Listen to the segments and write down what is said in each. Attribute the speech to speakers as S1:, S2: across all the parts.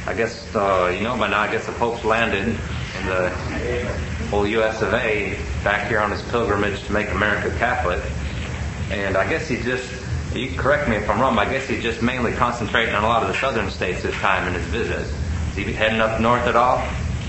S1: I guess, by now, I guess the Pope's landed in the whole U.S. of A. back here on his pilgrimage to make America Catholic. And I guess you correct me if I'm wrong, but I guess he's just mainly concentrating on a lot of the southern states this time in his visit. Is he heading up north at all?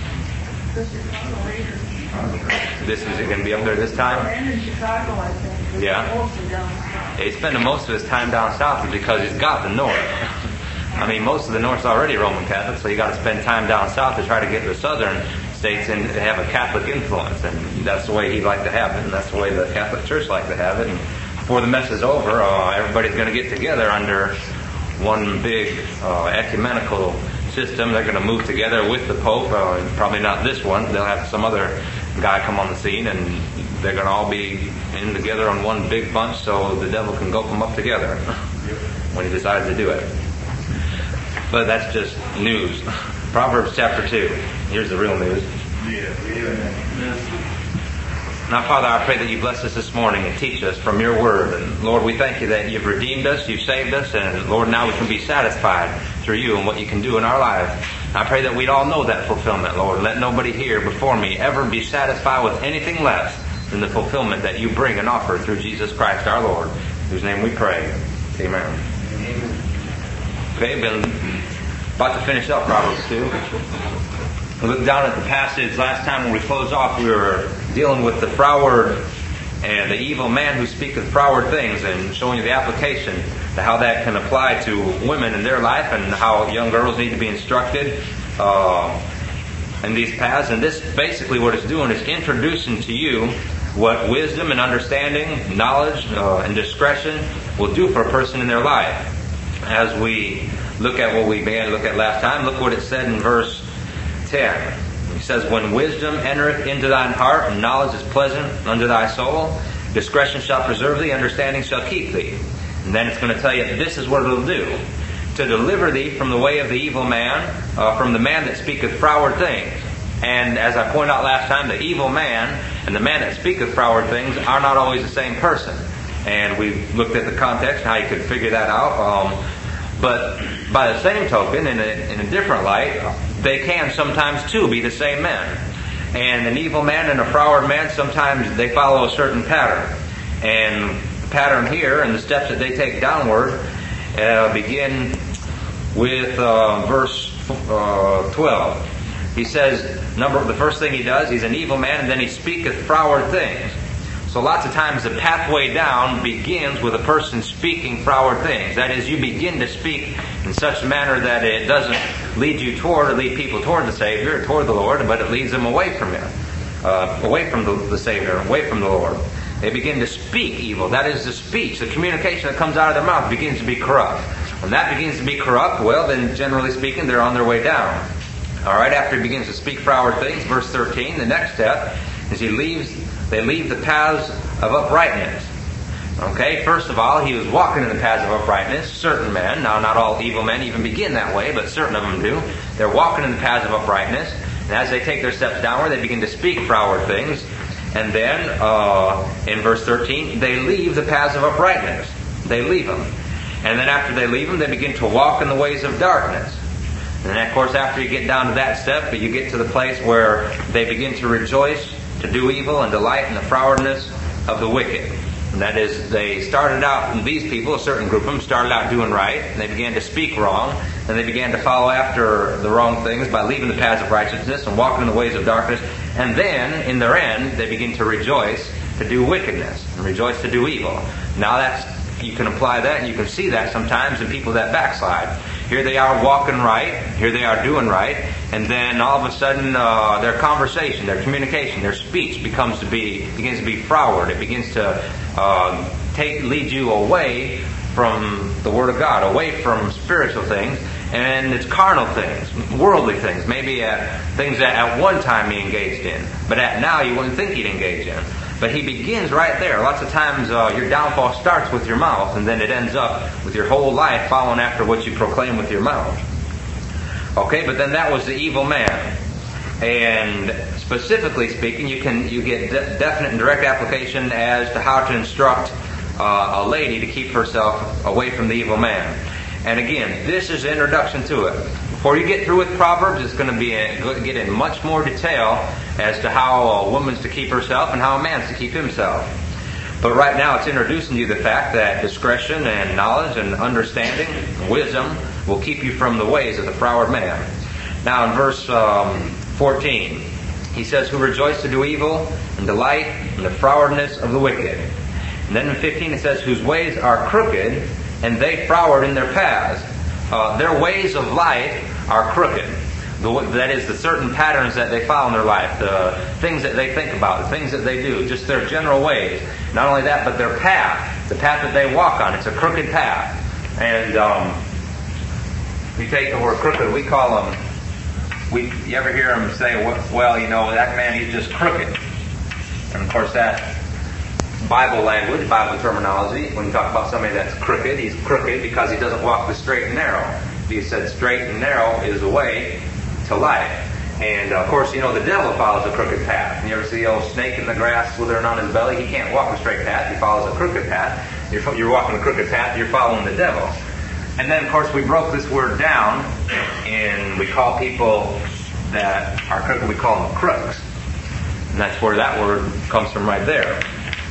S1: Is it going to be up there this time?
S2: And in Chicago, I think.
S1: Yeah. He's spending most of his time down south because he's got the north. I mean, most of the north's already Roman Catholic, so you got to spend time down south to try to get the southern states in to have a Catholic influence, and that's the way he'd like to have it, and that's the way the Catholic Church like to have it. And before the mess is over, everybody's going to get together under one big ecumenical system. They're going to move together with the Pope. Probably not this one. They'll have some other guy come on the scene, and they're going to all be in together on one big bunch, so the devil can gulp them up together when he decides to do it. But that's just news. Proverbs chapter 2. Here's the real news. Now, Father, I pray that you bless us this morning and teach us from your word. And Lord, we thank you that you've redeemed us, you've saved us, and Lord, now we can be satisfied through you and what you can do in our lives. I pray that we'd all know that fulfillment, Lord. Let nobody here before me ever be satisfied with anything less than the fulfillment that you bring and offer through Jesus Christ our Lord, in whose name we pray. Amen. Okay, been about to finish up Proverbs 2. We looked down at the passage last time when we closed off. We were dealing with the froward and the evil man who speaketh froward things, and showing you the application to how that can apply to women in their life, and how young girls need to be instructed in these paths. And this basically what it's doing is introducing to you what wisdom and understanding, knowledge and discretion will do for a person in their life. As we look at what we began to look at last time, look what it said in verse 10. He says, when wisdom entereth into thine heart, and knowledge is pleasant unto thy soul, discretion shall preserve thee, understanding shall keep thee. And then it's going to tell you this is what it'll do. To deliver thee from the way of the evil man, from the man that speaketh froward things. And as I pointed out last time, the evil man and the man that speaketh froward things are not always the same person. And we looked at the context, how you could figure that out. But by the same token, in a different light, they can sometimes too be the same men. And an evil man and a froward man, sometimes they follow a certain pattern. And the pattern here and the steps that they take downward begin with verse 12. He says, the first thing he does, he's an evil man, and then he speaketh froward things. So lots of times the pathway down begins with a person speaking froward things. That is, you begin to speak in such a manner that it doesn't lead you toward or lead people toward the Savior, toward the Lord, but it leads them away from Him, away from the Savior, away from the Lord. They begin to speak evil. That is, the speech, the communication that comes out of their mouth begins to be corrupt. When that begins to be corrupt, well, then generally speaking, they're on their way down. All right, after he begins to speak froward things, verse 13, the next step is they leave the paths of uprightness. Okay, first of all, he was walking in the paths of uprightness. Certain men, now not all evil men even begin that way, but certain of them do. They're walking in the paths of uprightness, and as they take their steps downward, they begin to speak froward things. And then, in verse 13, they leave the paths of uprightness. They leave them. And then after they leave them, they begin to walk in the ways of darkness. And then, of course, after you get down to that step, you get to the place where they begin to rejoice, to do evil, and delight in the frowardness of the wicked. And that is, they started out, these people, a certain group of them, started out doing right, and they began to speak wrong, and they began to follow after the wrong things by leaving the paths of righteousness and walking in the ways of darkness. And then, in their end, they begin to rejoice to do wickedness, and rejoice to do evil. Now you can apply that, and you can see that sometimes in people that backslide. Here they are walking right, here they are doing right, and then all of a sudden their conversation, their communication, their speech begins to be froward. It begins to lead you away from the Word of God, away from spiritual things, and it's carnal things, worldly things, maybe things that at one time he engaged in, but at now you wouldn't think he'd engage in. But he begins right there. Lots of times your downfall starts with your mouth, and then it ends up with your whole life following after what you proclaim with your mouth. Okay, but then that was the evil man. And specifically speaking, you get definite and direct application as to how to instruct a lady to keep herself away from the evil man. And again, this is the introduction to it. Before you get through with Proverbs, it's going to get in much more detail as to how a woman's to keep herself and how a man's to keep himself. But right now it's introducing you the fact that discretion and knowledge and understanding and wisdom will keep you from the ways of the froward man. Now in verse 14, he says, who rejoice to do evil and delight in the frowardness of the wicked. And then in 15 it says, whose ways are crooked and they froward in their paths. Their ways of life are crooked. That is, the certain patterns that they follow in their life, the things that they think about, the things that they do, just their general ways. Not only that, but their path, the path that they walk on. It's a crooked path. And we take the word crooked, we call them, you ever hear them say, well, you know, that man, he's just crooked. And of course that Bible language, Bible terminology, when you talk about somebody that's crooked, he's crooked because he doesn't walk the straight and narrow. He said straight and narrow is the way to life. And of course, you know, the devil follows a crooked path. You ever see the old snake in the grass slithering on his belly? He can't walk a straight path. He follows a crooked path. You're walking a crooked path, you're following the devil. And then, of course, we broke this word down, and we call people that are crooked, we call them crooks. And that's where that word comes from right there.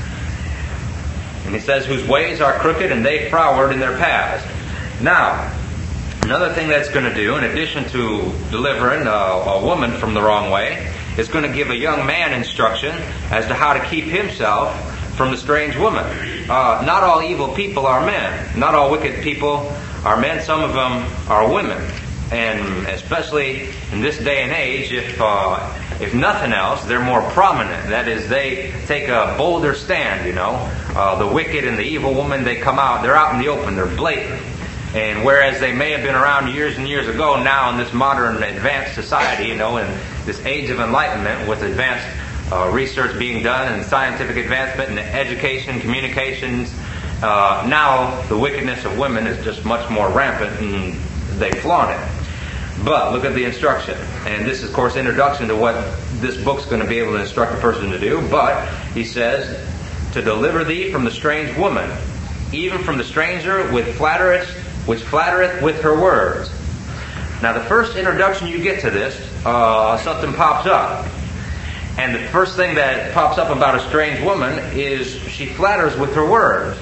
S1: And he says, whose ways are crooked and they froward in their paths. Now, another thing that's going to do, in addition to delivering a woman from the wrong way, is going to give a young man instruction as to how to keep himself from the strange woman. Not all evil people are men. Not all wicked people are men. Some of them are women. And especially in this day and age, if nothing else, they're more prominent. That is, they take a bolder stand, you know. The wicked and the evil woman, they come out, they're out in the open, they're blatant. And whereas they may have been around years and years ago, now in this modern advanced society, you know, in this age of enlightenment with advanced research being done and scientific advancement and education, communications, now the wickedness of women is just much more rampant and they flaunt it. But look at the instruction. And this is, of course, introduction to what this book's going to be able to instruct a person to do. But he says, to deliver thee from the strange woman, even from the stranger which flattereth with her words. Now the first introduction you get to this, something pops up. And the first thing that pops up about a strange woman is she flatters with her words.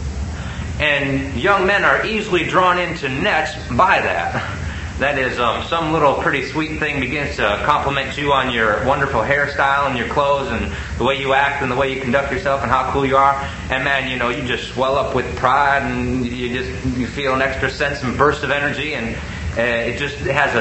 S1: And young men are easily drawn into nets by that. That is, some little pretty sweet thing begins to compliment you on your wonderful hairstyle and your clothes and the way you act and the way you conduct yourself and how cool you are. And man, you know, you just swell up with pride and you feel an extra sense and burst of energy, and it just has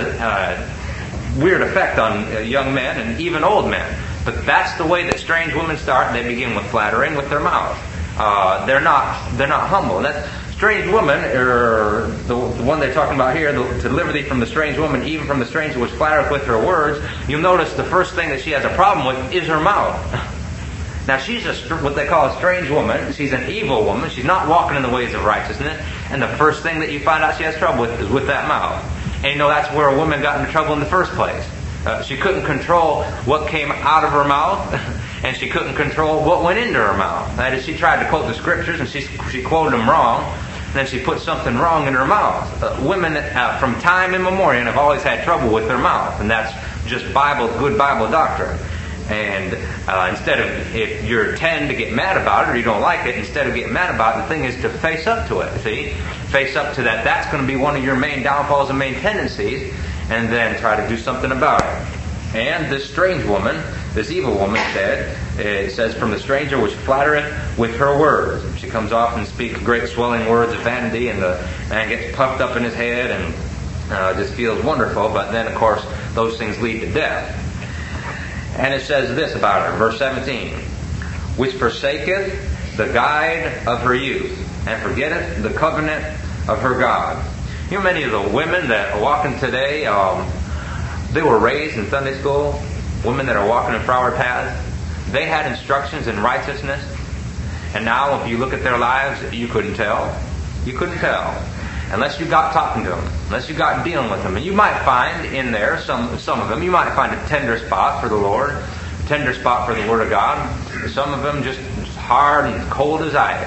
S1: a weird effect on young men and even old men. But that's the way that strange women start. They begin with flattering with their mouth. They're not humble. And that's strange woman, or the one they're talking about here, to deliver thee from the strange woman, even from the stranger which flattereth with her words. You'll notice the first thing that she has a problem with is her mouth. Now she's what they call a strange woman. She's an evil woman. She's not walking in the ways of righteousness. And the first thing that you find out she has trouble with is with that mouth. And you know that's where a woman got into trouble in the first place. She couldn't control what came out of her mouth, and she couldn't control what went into her mouth. That is, she tried to quote the scriptures, and she quoted them wrong, and then she put something wrong in her mouth. Women from time immemorial have always had trouble with their mouth, and that's just good Bible doctrine. And instead of, if you tend to get mad about it or you don't like it, instead of getting mad about it, the thing is to face up to it. See? Face up to that. That's going to be one of your main downfalls and main tendencies, and then try to do something about it. And this strange woman, this evil woman it says, from the stranger which flattereth with her words. She comes off and speaks great swelling words of vanity, and the man gets puffed up in his head and just feels wonderful. But then, of course, those things lead to death. And it says this about her, verse 17, which forsaketh the guide of her youth, and forgetteth the covenant of her God. You know, many of the women that are walking today, they were raised in Sunday school, women that are walking in froward paths. They had instructions in righteousness, and now if you look at their lives, you couldn't tell. You couldn't tell. Unless you got talking to them, unless you got dealing with them. And you might find in there, some of them, you might find a tender spot for the Lord, a tender spot for the Word of God. Some of them just hard and cold as ice.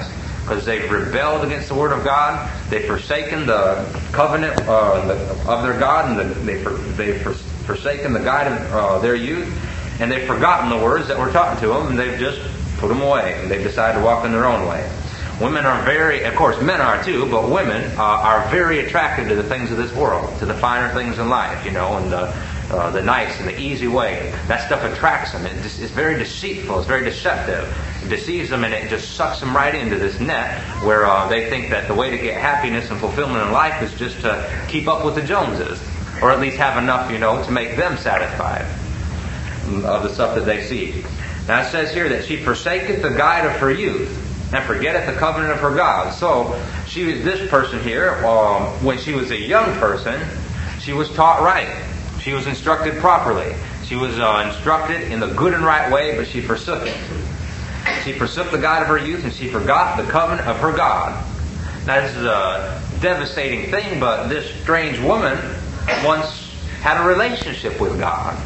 S1: because they've rebelled against the Word of God. They've forsaken the covenant of their God, and they've forsaken the guide of their youth, and they've forgotten the words that were taught to them, and they've just put them away, and they've decided to walk in their own way. Women are very, of course men are too, but women are very attracted to the things of this world, to the finer things in life, and the nice and the easy way. That stuff attracts them. It's very deceitful. It's very deceptive. It deceives them, and it just sucks them right into this net where they think that the way to get happiness and fulfillment in life is just to keep up with the Joneses, or at least have enough, to make them satisfied of the stuff that they seek. Now it says here that she forsaketh the guide of her youth, and forgetteth the covenant of her God. So this person here, when she was a young person, she was taught right. She was instructed properly. She was instructed in the good and right way, but she forsook it. She forsook the guide of her youth, and she forgot the covenant of her God. Now this is a devastating thing, but this strange woman once had a relationship with God.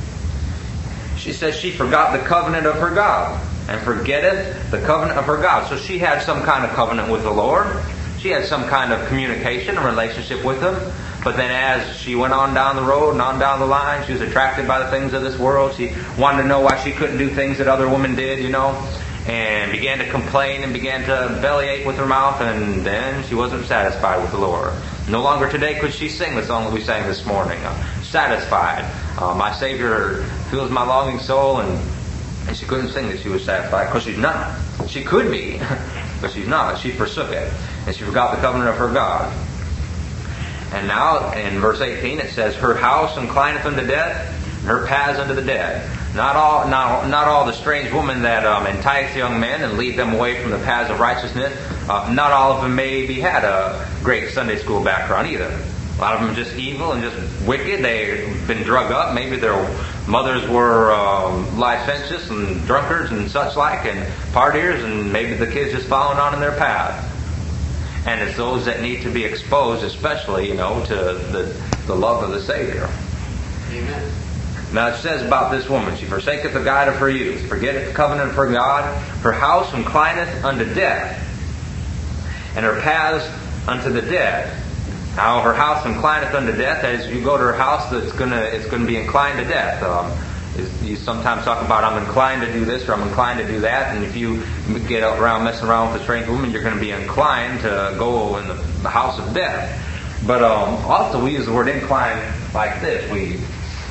S1: She says she forgot the covenant of her God, and forgetteth the covenant of her God. So she had some kind of covenant with the Lord. She had some kind of communication and relationship with Him. But then as she went on down the road and on down the line, she was attracted by the things of this world. She wanted to know why she couldn't do things that other women did, and began to complain and began to bellyache with her mouth, and then she wasn't satisfied with the Lord. No longer today could she sing the song that we sang this morning, Satisfied. My Savior fills my longing soul, and she couldn't sing that she was satisfied, because she's not. She could be, but she's not. She forsook it, and she forgot the covenant of her God. And now, in verse 18, it says, her house inclineth unto death, and her paths unto the dead. Not all the strange women that entice young men and lead them away from the paths of righteousness, not all of them maybe had a great Sunday school background either. A lot of them are just evil and just wicked. They've been drug up. Maybe their mothers were licentious and drunkards and such like, and partiers, and maybe the kids just following on in their path. And it's those that need to be exposed, especially, to the love of the Savior.
S3: Amen.
S1: Now it says about this woman, she forsaketh the guide of her youth, forgetteth the covenant of her God, her house inclineth unto death, and her paths unto the dead. Now her house inclineth unto death, that is, you go to her house, it's going to be inclined to death. You sometimes talk about, I'm inclined to do this or I'm inclined to do that, and if you get around messing around with a strange woman, you're going to be inclined to go in the house of death. But also we use the word incline like this. We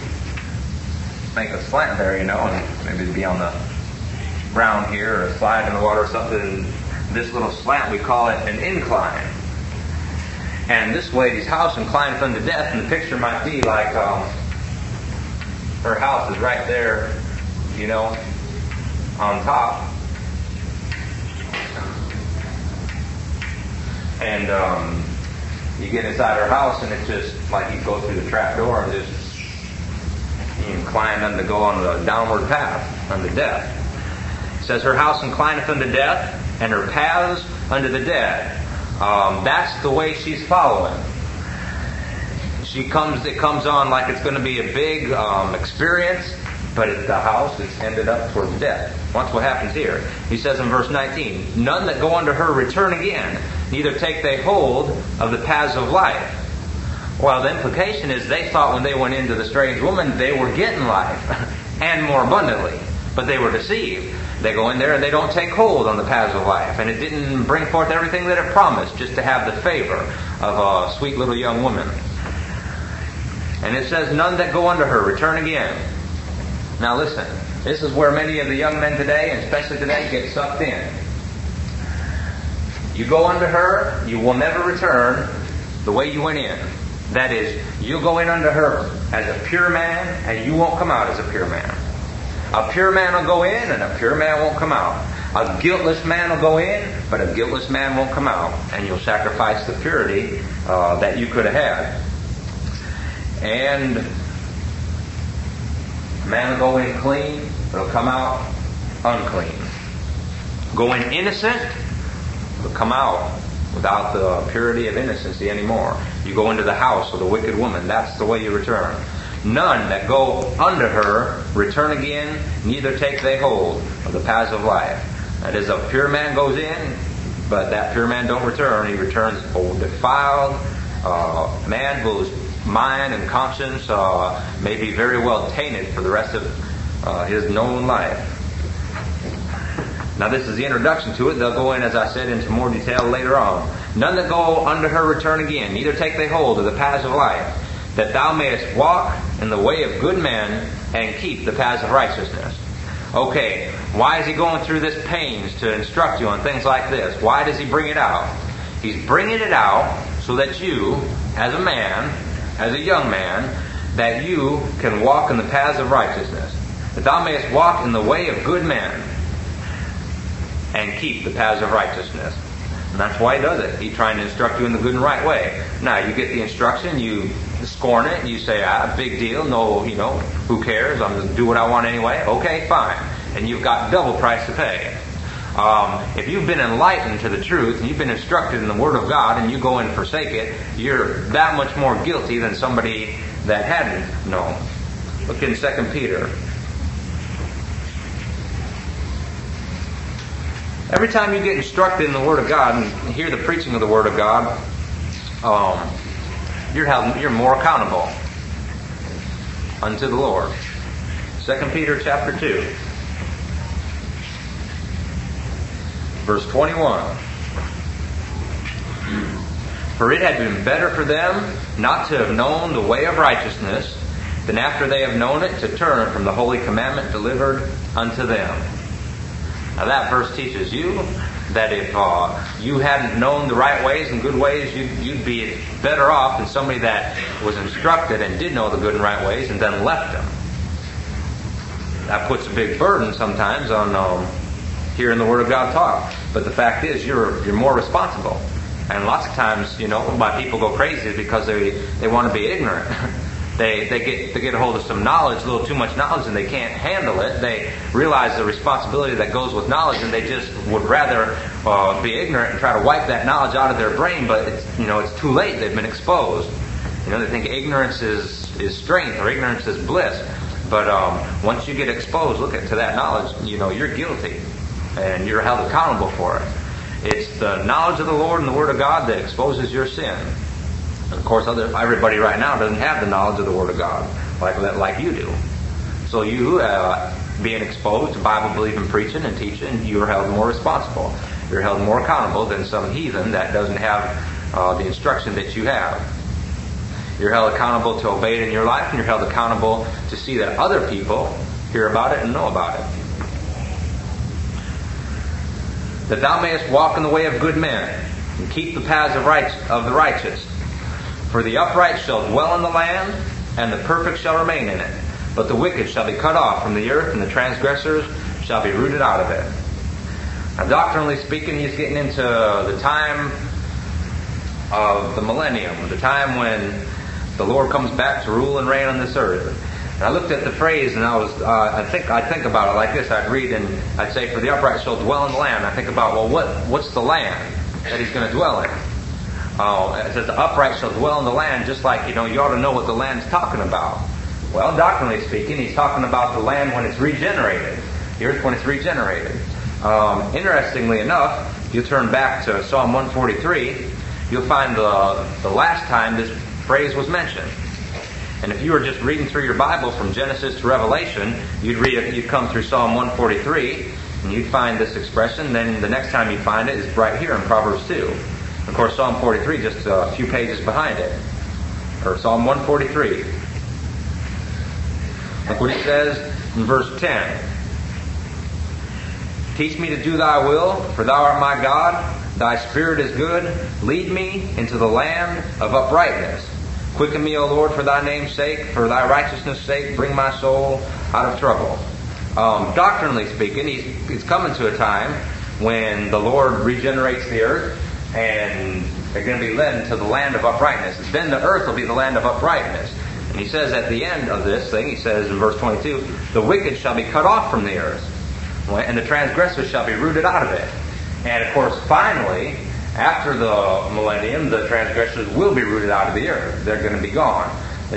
S1: make a slant there, and maybe be on the ground here or slide in the water or something. And this little slant, we call it an incline. And this lady's house inclineth unto death, and the picture might be like her house is right there, on top. And you get inside her house, and it's just like you go through the trap door and just incline unto go on the downward path unto death. It says her house inclineth unto death, and her paths unto the dead. That's the way she's following. It comes on like it's going to be a big experience, but at the house it's ended up towards death. Watch what happens here. He says in verse 19, none that go unto her return again, neither take they hold of the paths of life. Well, the implication is they thought when they went into the strange woman, they were getting life, and more abundantly. But they were deceived. They go in there and they don't take hold on the paths of life. And it didn't bring forth everything that it promised, just to have the favor of a sweet little young woman. And it says, none that go unto her return again. Now listen, this is where many of the young men today, and especially today, get sucked in. You go unto her, you will never return the way you went in. That is, you'll go in unto her as a pure man, and you won't come out as a pure man. A pure man will go in, and a pure man won't come out. A guiltless man will go in, but a guiltless man won't come out. And you'll sacrifice the purity that you could have had. And a man will go in clean, but he'll come out unclean. Go in innocent, but come out without the purity of innocency anymore. You go into the house of the wicked woman. That's the way you return. None that go unto her return again, neither take they hold of the paths of life. That is, a pure man goes in, But that pure man don't return. He returns a defiled man whose mind and conscience may be very well tainted for the rest of his known life. Now this is the introduction to it. They'll go in, as I said, into more detail later on. None that go unto her return again, neither take they hold of the paths of life, that thou mayest walk in the way of good men and keep the paths of righteousness. Okay, why is he going through this pains to instruct you on things like this? Why does he bring it out? He's bringing it out so that you, as a man, as a young man, that you can walk in the paths of righteousness, that thou mayest walk in the way of good men and keep the paths of righteousness. And that's why he does it. He's trying to instruct you in the good and right way. Now, you get the instruction, you scorn it, you say, big deal, no, who cares, I'm going to do what I want anyway. Okay, fine. And you've got double price to pay. If you've been enlightened to the truth, and you've been instructed in the Word of God, and you go and forsake it, you're that much more guilty than somebody that hadn't known. Look in 2 Peter. Every time you get instructed in the Word of God and hear the preaching of the Word of God, you're more accountable unto the Lord. 2 Peter chapter 2, verse 21. For it had been better for them not to have known the way of righteousness than after they have known it to turn from the holy commandment delivered unto them. Now that verse teaches you that if you hadn't known the right ways and good ways, you'd be better off than somebody that was instructed and did know the good and right ways and then left them. That puts a big burden sometimes on hearing the Word of God taught. But the fact is, you're more responsible. And lots of times, why people go crazy is because they want to be ignorant. They get a hold of some knowledge, a little too much knowledge, and they can't handle it. They realize the responsibility that goes with knowledge, and they just would rather be ignorant and try to wipe that knowledge out of their brain. But it's too late. They've been exposed. They think ignorance is strength or ignorance is bliss. But once you get exposed, to that knowledge, you're guilty, and you're held accountable for it. It's the knowledge of the Lord and the Word of God that exposes your sin. Of course, everybody right now doesn't have the knowledge of the Word of God like you do. So you, being exposed to Bible-believing preaching and teaching, you are held more responsible. You're held more accountable than some heathen that doesn't have the instruction that you have. You're held accountable to obey it in your life, and you're held accountable to see that other people hear about it and know about it. That thou mayest walk in the way of good men, and keep the paths of the righteous. For the upright shall dwell in the land, and the perfect shall remain in it. But the wicked shall be cut off from the earth, and the transgressors shall be rooted out of it. Now, doctrinally speaking, he's getting into the time of the millennium, the time when the Lord comes back to rule and reign on this earth. And I looked at the phrase, and I think about it like this. I'd read, and I'd say, "For the upright shall dwell in the land." I think about, what's the land that he's going to dwell in? It says the upright shall dwell in the land, just like, you ought to know what the land's talking about. Well, doctrinally speaking, he's talking about the land when it's regenerated. The earth when it's regenerated. Interestingly enough, if you turn back to Psalm 143, you'll find the last time this phrase was mentioned. And if you were just reading through your Bible from Genesis to Revelation, you'd come through Psalm 143, and you'd find this expression. Then the next time you find it is right here in Proverbs 2. Of course, Psalm 43 just a few pages behind it. Or Psalm 143. Look what it says in verse 10. Teach me to do thy will, for thou art my God. Thy spirit is good. Lead me into the land of uprightness. Quicken me, O Lord, for thy name's sake, for thy righteousness' sake, bring my soul out of trouble. Doctrinally speaking, he's coming to a time when the Lord regenerates the earth, and they're going to be led into the land of uprightness. Then the earth will be the land of uprightness. And he says at the end of this thing, he says in verse 22, the wicked shall be cut off from the earth, and the transgressors shall be rooted out of it. And of course, finally, after the millennium, the transgressors will be rooted out of the earth. They're going to be gone.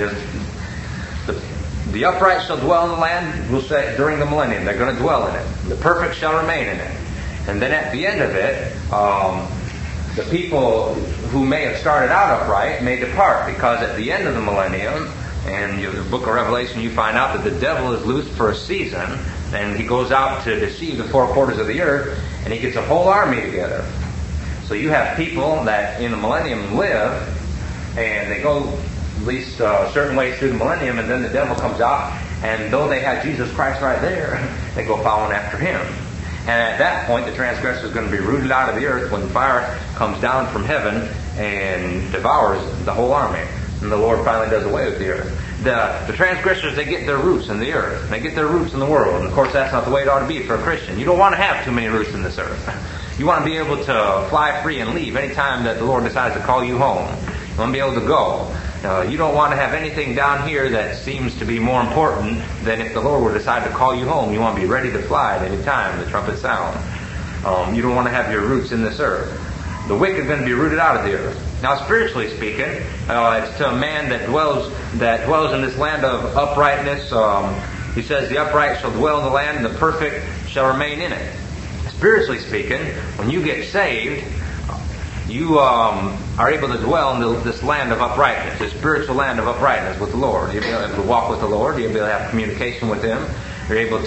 S1: The upright shall dwell in the land, we'll say, during the millennium. They're going to dwell in it. The perfect shall remain in it. And then at the end of it, the people who may have started out upright may depart, because at the end of the millennium, and in the book of Revelation, you find out that the devil is loosed for a season, and he goes out to deceive the four quarters of the earth, and he gets a whole army together. So you have people that in the millennium live, and they go at least certain ways through the millennium, and then the devil comes out, and though they had Jesus Christ right there, they go following after him. And at that point, the transgressor is going to be rooted out of the earth when fire comes down from heaven and devours the whole army. And the Lord finally does away with the earth. The transgressors, they get their roots in the earth. They get their roots in the world. And of course, that's not the way it ought to be for a Christian. You don't want to have too many roots in this earth. You want to be able to fly free and leave any time that the Lord decides to call you home. You want to be able to go. You don't want to have anything down here that seems to be more important than if the Lord were to decide to call you home. You want to be ready to fly at any time the trumpet sounds. You don't want to have your roots in this earth. The wicked are going to be rooted out of the earth. Now, spiritually speaking, it's to a man that dwells in this land of uprightness. He says, the upright shall dwell in the land, and the perfect shall remain in it. Spiritually speaking, when you get saved, you are able to dwell in this land of uprightness, this spiritual land of uprightness with the Lord. You'll be able to walk with the Lord. You'll be able to have communication with Him. You're able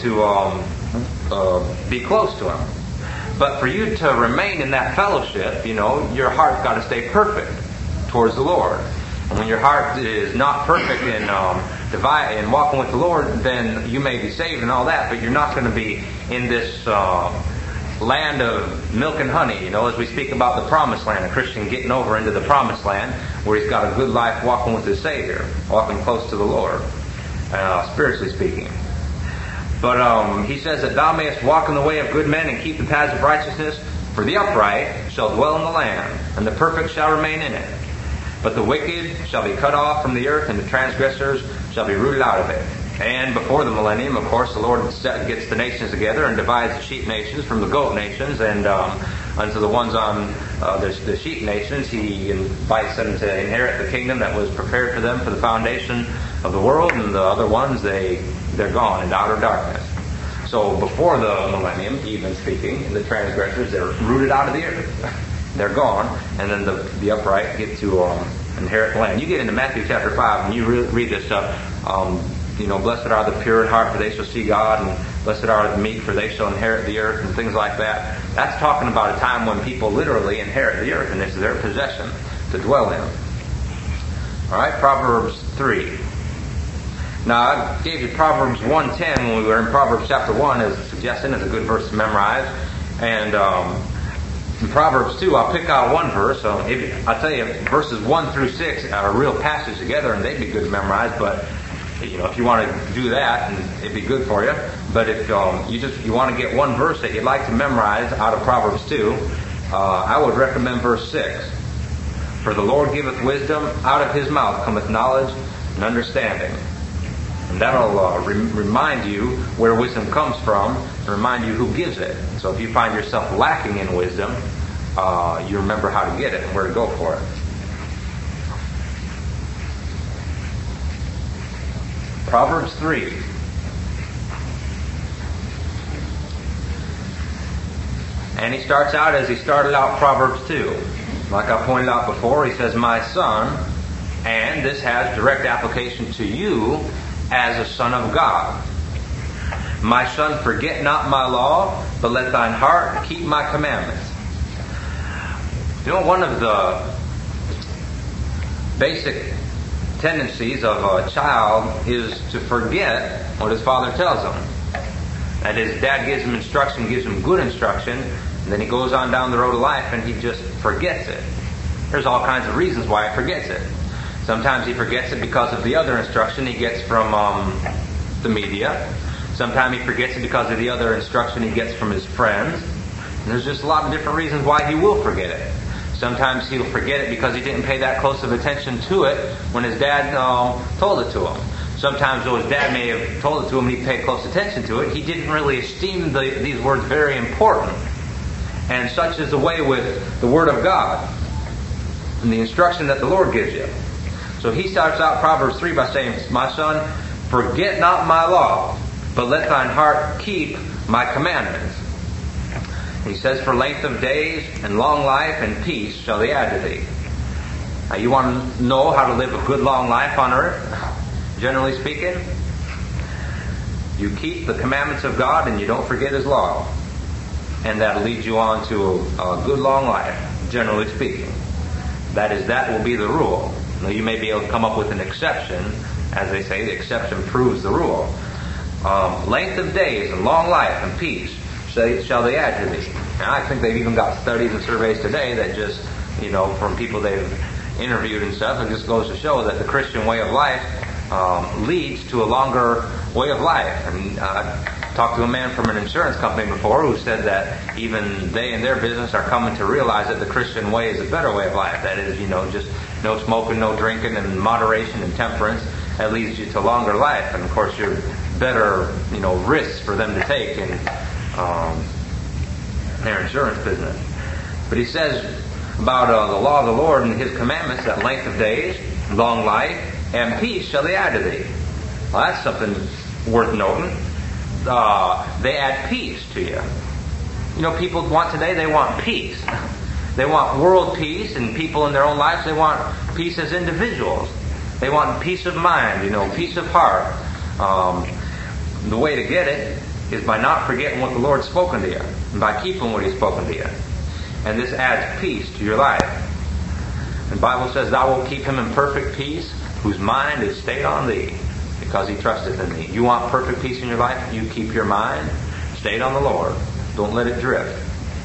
S1: to be close to Him. But for you to remain in that fellowship, your heart's got to stay perfect towards the Lord. And when your heart is not perfect in walking with the Lord, then you may be saved and all that, but you're not going to be in this land of milk and honey, as we speak about the promised land, a Christian getting over into the promised land where he's got a good life walking with his Savior, walking close to the Lord, spiritually speaking. But he says that thou mayest walk in the way of good men and keep the paths of righteousness, for the upright shall dwell in the land, and the perfect shall remain in it. But the wicked shall be cut off from the earth, and the transgressors shall be rooted out of it. And before the millennium, of course, the Lord gets the nations together and divides the sheep nations from the goat nations, and unto the ones on the sheep nations, He invites them to inherit the kingdom that was prepared for them for the foundation of the world, and the other ones, they're gone into outer darkness. So before the millennium, even speaking, the transgressors, they're rooted out of the earth. They're gone, and then the upright get to inherit the land. You get into Matthew chapter 5, and you read this stuff. Blessed are the pure in heart, for they shall see God, and blessed are the meek, for they shall inherit the earth, and things like that. That's talking about a time when people literally inherit the earth, and it's their possession to dwell in. All right, Proverbs 3. Now, I gave you Proverbs 1:10 when we were in Proverbs chapter 1 as a suggestion, as a good verse to memorize. And in Proverbs 2, I'll pick out one verse. I'll tell you, verses 1 through 6 are a real passage together, and they'd be good to memorize, but if you want to do that, and it'd be good for you. But if you want to get one verse that you'd like to memorize out of Proverbs 2, I would recommend verse 6. For the Lord giveth wisdom, out of His mouth cometh knowledge and understanding. And that'll remind you where wisdom comes from, and remind you who gives it. So if you find yourself lacking in wisdom, you remember how to get it and where to go for it. Proverbs 3. And he starts out as he started out Proverbs 2. Like I pointed out before, he says, my son, and this has direct application to you as a son of God. My son, forget not my law, but let thine heart keep my commandments. One of the basic tendencies of a child is to forget what his father tells him. That is, dad gives him instruction, gives him good instruction, and then he goes on down the road of life and he just forgets it. There's all kinds of reasons why he forgets it. Sometimes he forgets it because of the other instruction he gets from the media. Sometimes he forgets it because of the other instruction he gets from his friends. And there's just a lot of different reasons why he will forget it. Sometimes he'll forget it because he didn't pay that close of attention to it when his dad told it to him. Sometimes though his dad may have told it to him and he paid close attention to it, he didn't really esteem these words very important. And such is the way with the Word of God and the instruction that the Lord gives you. So he starts out Proverbs 3 by saying, my son, forget not my law, but let thine heart keep my commandments. He says, for length of days and long life and peace shall they add to thee. Now you want to know how to live a good long life on earth? Generally speaking, you keep the commandments of God and you don't forget His law. And that leads you on to a good long life, generally speaking. That will be the rule. Now you may be able to come up with an exception. As they say, the exception proves the rule. Length of days and long life and peace shall they add to thee. And I think they've even got studies and surveys today that just, from people they've interviewed and stuff, it just goes to show that the Christian way of life leads to a longer way of life. And I talked to a man from an insurance company before who said that even they in their business are coming to realize that the Christian way is a better way of life. That is, just no smoking, no drinking, and moderation and temperance. That leads you to longer life. And of course, you're better, risks for them to take in their insurance business. But he says about the law of the Lord and His commandments, that length of days, long life, and peace shall they add to thee. Well, that's something worth noting. They add peace to you. People they want peace. They want world peace, and people in their own lives, they want peace as individuals. They want peace of mind, peace of heart. The way to get it is by not forgetting what the Lord's spoken to you, and by keeping what He's spoken to you. And this adds peace to your life. And the Bible says, thou wilt keep him in perfect peace, whose mind is stayed on thee, because he trusteth in thee. You want perfect peace in your life? You keep your mind stayed on the Lord. Don't let it drift.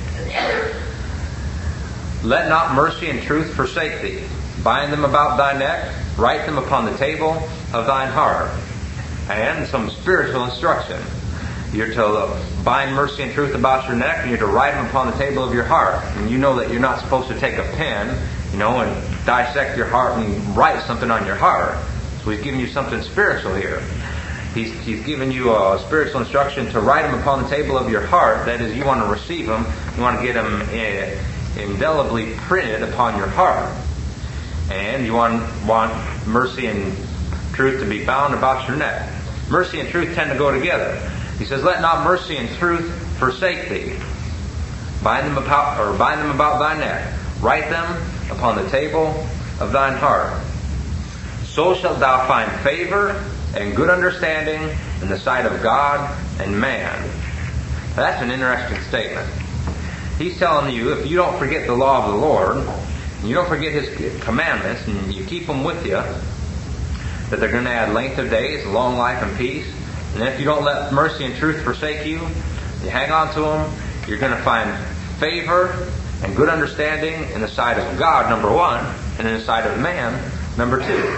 S1: Let not mercy and truth forsake thee. Bind them about thy neck, write them upon the table of thine heart. And some spiritual instruction. You're to bind mercy and truth about your neck, and you're to write them upon the table of your heart. And you know that you're not supposed to take a pen, and dissect your heart and write something on your heart. So He's giving you something spiritual here. He's giving you a spiritual instruction to write them upon the table of your heart. That is, you want to receive them. You want to get them indelibly printed upon your heart. And you want mercy and truth to be bound about your neck. Mercy and truth tend to go together. He says, let not mercy and truth forsake thee. Bind them about thy neck. Write them upon the table of thine heart. So shalt thou find favor and good understanding in the sight of God and man. Now, that's an interesting statement. He's telling you, if you don't forget the law of the Lord, and you don't forget His commandments, and you keep them with you, that they're going to add length of days, long life, and peace. And if you don't let mercy and truth forsake you, you hang on to them, you're going to find favor and good understanding in the sight of God, number one, and in the sight of man, number two.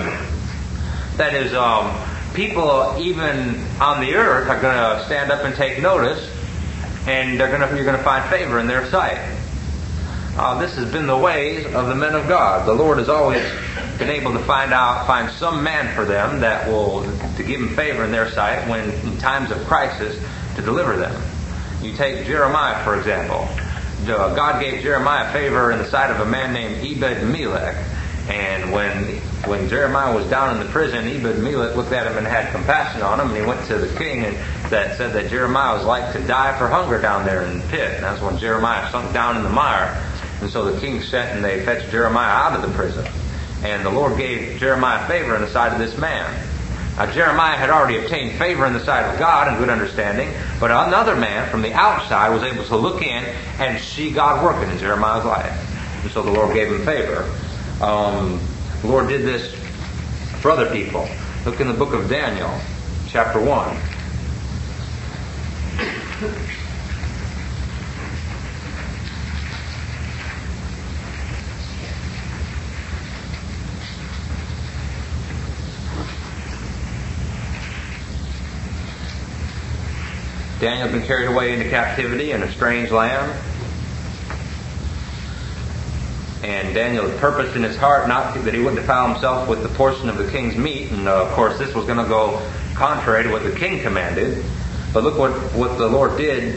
S1: That is, people even on the earth are going to stand up and take notice, and you're going to find favor in their sight. This has been the ways of the men of God. The Lord has always been able to find some man for them that will, to give him favor in their sight when in times of crisis, to deliver them. You take Jeremiah, for example. God gave Jeremiah favor in the sight of a man named Ebed-Melech. And when Jeremiah was down in the prison, Ebed-Melech looked at him and had compassion on him, and he went to the king and said that Jeremiah was like to die for hunger down there in the pit. And that's when Jeremiah sunk down in the mire. And so the king sent and they fetched Jeremiah out of the prison. And the Lord gave Jeremiah favor in the sight of this man. Now Jeremiah had already obtained favor in the sight of God and good understanding, but another man from the outside was able to look in and see God working in Jeremiah's life. And so the Lord gave him favor. The Lord did this for other people. Look in the book of Daniel, chapter 1. Daniel had been carried away into captivity in a strange land. And Daniel had purposed in his heart that he wouldn't defile himself with the portion of the king's meat. And of course this was going to go contrary to what the king commanded. But look what the Lord did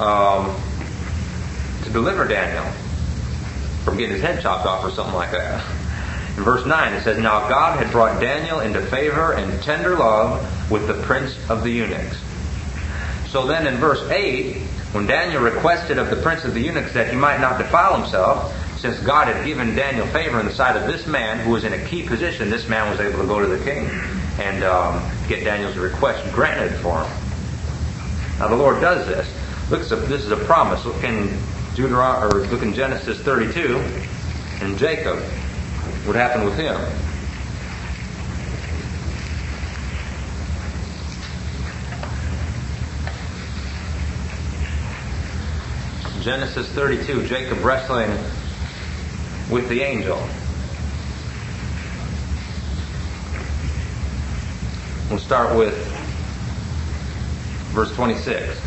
S1: to deliver Daniel from getting his head chopped off or something like that. In verse 9 it says, Now God had brought Daniel into favor and tender love with the prince of the eunuchs. So then in verse 8, When Daniel requested of the prince of the eunuchs that he might not defile himself, since God had given Daniel favor in the sight of this man who was in a key position, this man was able to go to the king and get Daniel's request granted for him. Now the Lord does this. This is a promise. Look in Genesis 32, and Jacob. What happened with him? Genesis 32, Jacob wrestling with the angel. We'll start with verse 26.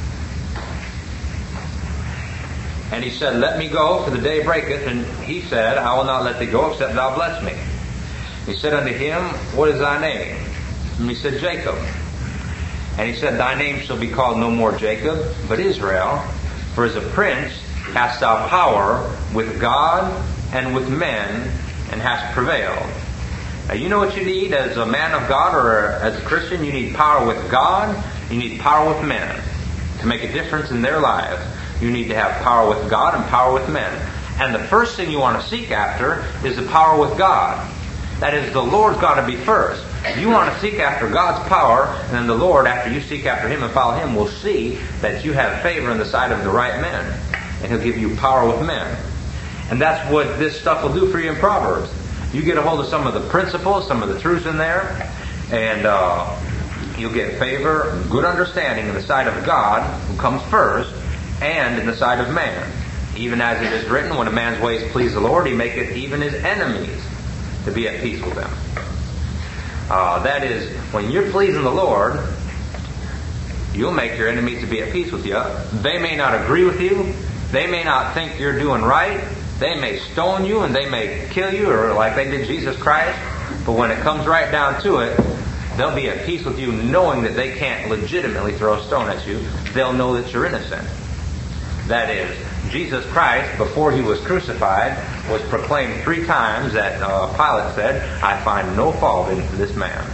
S1: And he said, Let me go, for the day breaketh. And he said, I will not let thee go, except thou bless me. He said unto him, What is thy name? And he said, Jacob. And he said, Thy name shall be called no more Jacob, but Israel. For as a prince hast thou power with God and with men, and hast prevailed. Now you know what you need as a man of God or as a Christian? You need power with God, you need power with men to make a difference in their lives. You need to have power with God and power with men. And the first thing you want to seek after is the power with God. That is, the Lord's got to be first. You want to seek after God's power, and then the Lord, after you seek after Him and follow Him, will see that you have favor in the sight of the right men. And He'll give you power with men. And that's what this stuff will do for you in Proverbs. You get a hold of some of the principles, some of the truths in there, and you'll get favor and good understanding in the sight of God, who comes first, and in the sight of man. Even as it is written, when a man's ways please the Lord, He maketh even his enemies to be at peace with them. That is, when you're pleasing the Lord, you'll make your enemies to be at peace with you. They may not agree with you. They may not think you're doing right. They may stone you and they may kill you, or like they did Jesus Christ. But when it comes right down to it, they'll be at peace with you, knowing that they can't legitimately throw a stone at you. They'll know that you're innocent. That is, Jesus Christ, before He was crucified, was proclaimed 3 times that Pilate said, I find no fault in this man.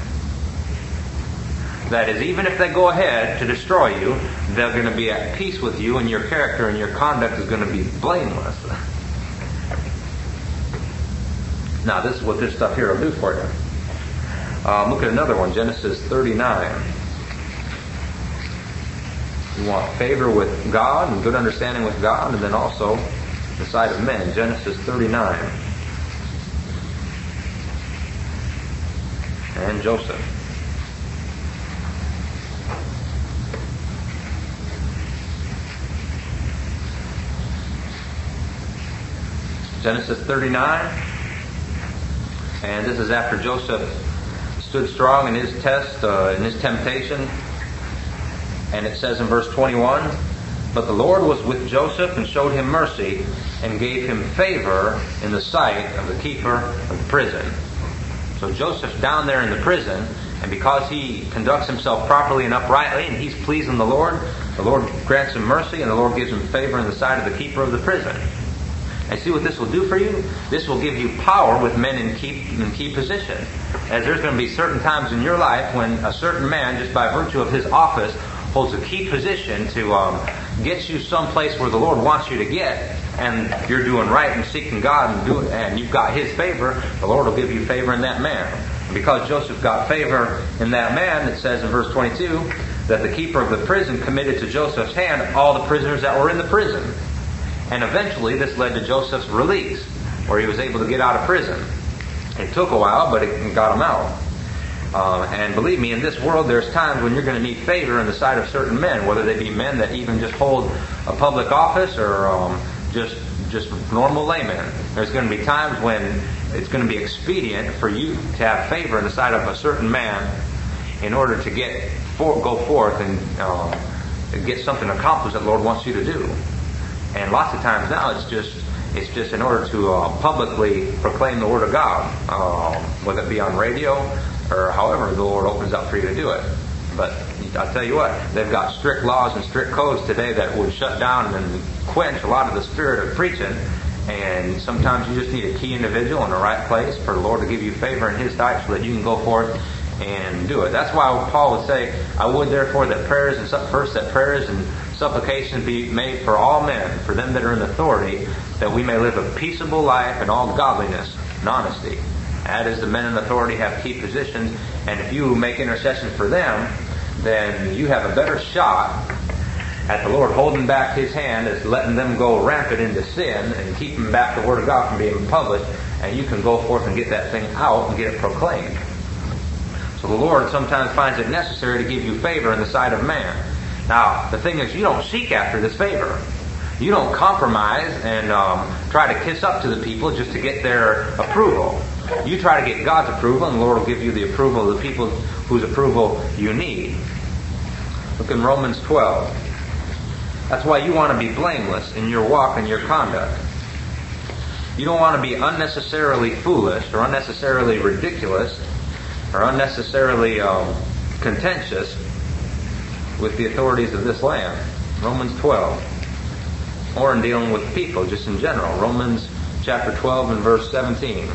S1: That is, even if they go ahead to destroy you, they're going to be at peace with you, and your character and your conduct is going to be blameless. Now, this is what this stuff here will do for you. Look at another one, Genesis 39. You want favor with God and good understanding with God, and then also the sight of men. Genesis 39. And Joseph. Genesis 39. And this is after Joseph stood strong in his test, in his temptation. And it says in verse 21, But the Lord was with Joseph and showed him mercy and gave him favor in the sight of the keeper of the prison. So Joseph's down there in the prison, and because he conducts himself properly and uprightly and he's pleasing the Lord grants him mercy and the Lord gives him favor in the sight of the keeper of the prison. And see what this will do for you? This will give you power with men in key position. As there's going to be certain times in your life when a certain man, just by virtue of his office, holds a key position to get you someplace where the Lord wants you to get, and you're doing right and seeking God and you've got His favor, the Lord will give you favor in that man. And because Joseph got favor in that man, it says in verse 22 that the keeper of the prison committed to Joseph's hand all the prisoners that were in the prison. And eventually this led to Joseph's release, where he was able to get out of prison. It took a while, but it got him out. And believe me, in this world there's times when you're going to need favor in the sight of certain men, whether they be men that even just hold a public office or just normal laymen. There's going to be times when it's going to be expedient for you to have favor in the sight of a certain man in order to go forth and get something accomplished that the Lord wants you to do. And lots of times now it's just in order to publicly proclaim the Word of God, whether it be on radio or however the Lord opens up for you to do it. But I'll tell you what, they've got strict laws and strict codes today that would shut down and quench a lot of the spirit of preaching. And sometimes you just need a key individual in the right place for the Lord to give you favor in His sight so that you can go forth and do it. That's why Paul would say, I would therefore that prayers and supplications be made for all men, for them that are in authority, that we may live a peaceable life in all godliness and honesty. That is, the men in authority have key positions, and if you make intercession for them, then you have a better shot at the Lord holding back His hand as letting them go rampant into sin and keeping back the Word of God from being published, and you can go forth and get that thing out and get it proclaimed. So the Lord sometimes finds it necessary to give you favor in the sight of man. Now, the thing is, you don't seek after this favor. You don't compromise and try to kiss up to the people just to get their approval. You try to get God's approval, and the Lord will give you the approval of the people whose approval you need. Look in Romans 12. That's why you want to be blameless in your walk and your conduct. You don't want to be unnecessarily foolish or unnecessarily ridiculous or unnecessarily contentious with the authorities of this land. Romans 12. Or in dealing with people, just in general. Romans chapter 12 and verse 17.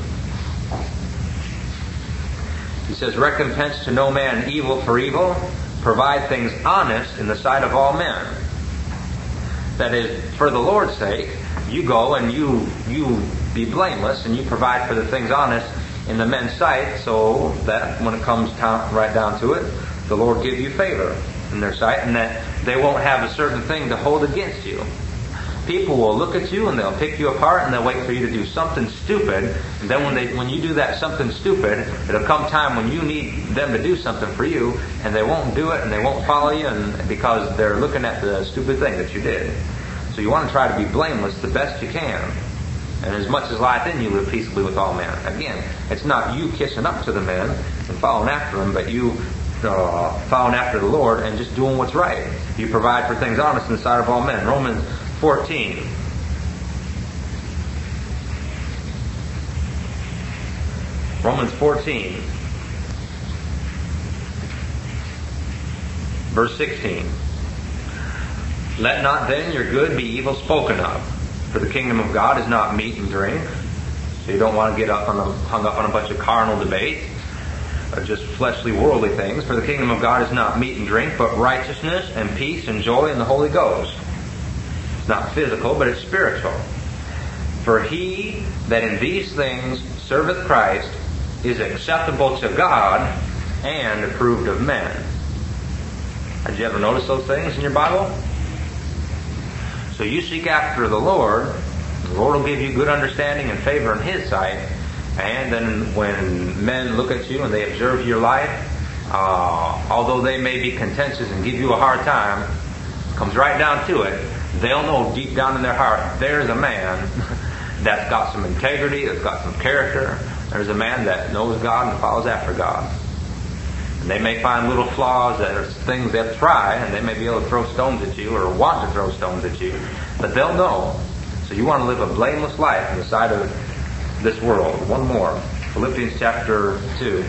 S1: He says, recompense to no man evil for evil. Provide things honest in the sight of all men. That is, for the Lord's sake, you go and you be blameless and you provide for the things honest in the men's sight, so that when it comes right down to it, the Lord give you favor in their sight, and that they won't have a certain thing to hold against you. People will look at you and they'll pick you apart and they'll wait for you to do something stupid, and then when you do that something stupid, it'll come time when you need them to do something for you, and they won't do it and they won't follow you, and because they're looking at the stupid thing that you did. So you want to try to be blameless the best you can. And as much as lieth in you, live peaceably with all men. Again, it's not you kissing up to the men and following after them, but you following after the Lord and just doing what's right. You provide for things honest in the sight of all men. Romans 14. Romans 14. Verse 16. Let not then your good be evil spoken of, for the kingdom of God is not meat and drink. So you don't want to get hung up on a bunch of carnal debates or just fleshly, worldly things. For the kingdom of God is not meat and drink, but righteousness and peace and joy in the Holy Ghost. It's not physical, but it's spiritual. For he that in these things serveth Christ is acceptable to God and approved of men. Did you ever notice those things in your Bible? So you seek after the Lord will give you good understanding and favor in His sight, and then when men look at you and they observe your life, although they may be contentious and give you a hard time, comes right down to it, they'll know deep down in their heart, there's a man that's got some integrity, that's got some character, there's a man that knows God and follows after God. And they may find little flaws that are things they'll try, and they may be able to throw stones at you or want to throw stones at you, but they'll know. So you want to live a blameless life in the sight of this world. One more. Philippians chapter 2.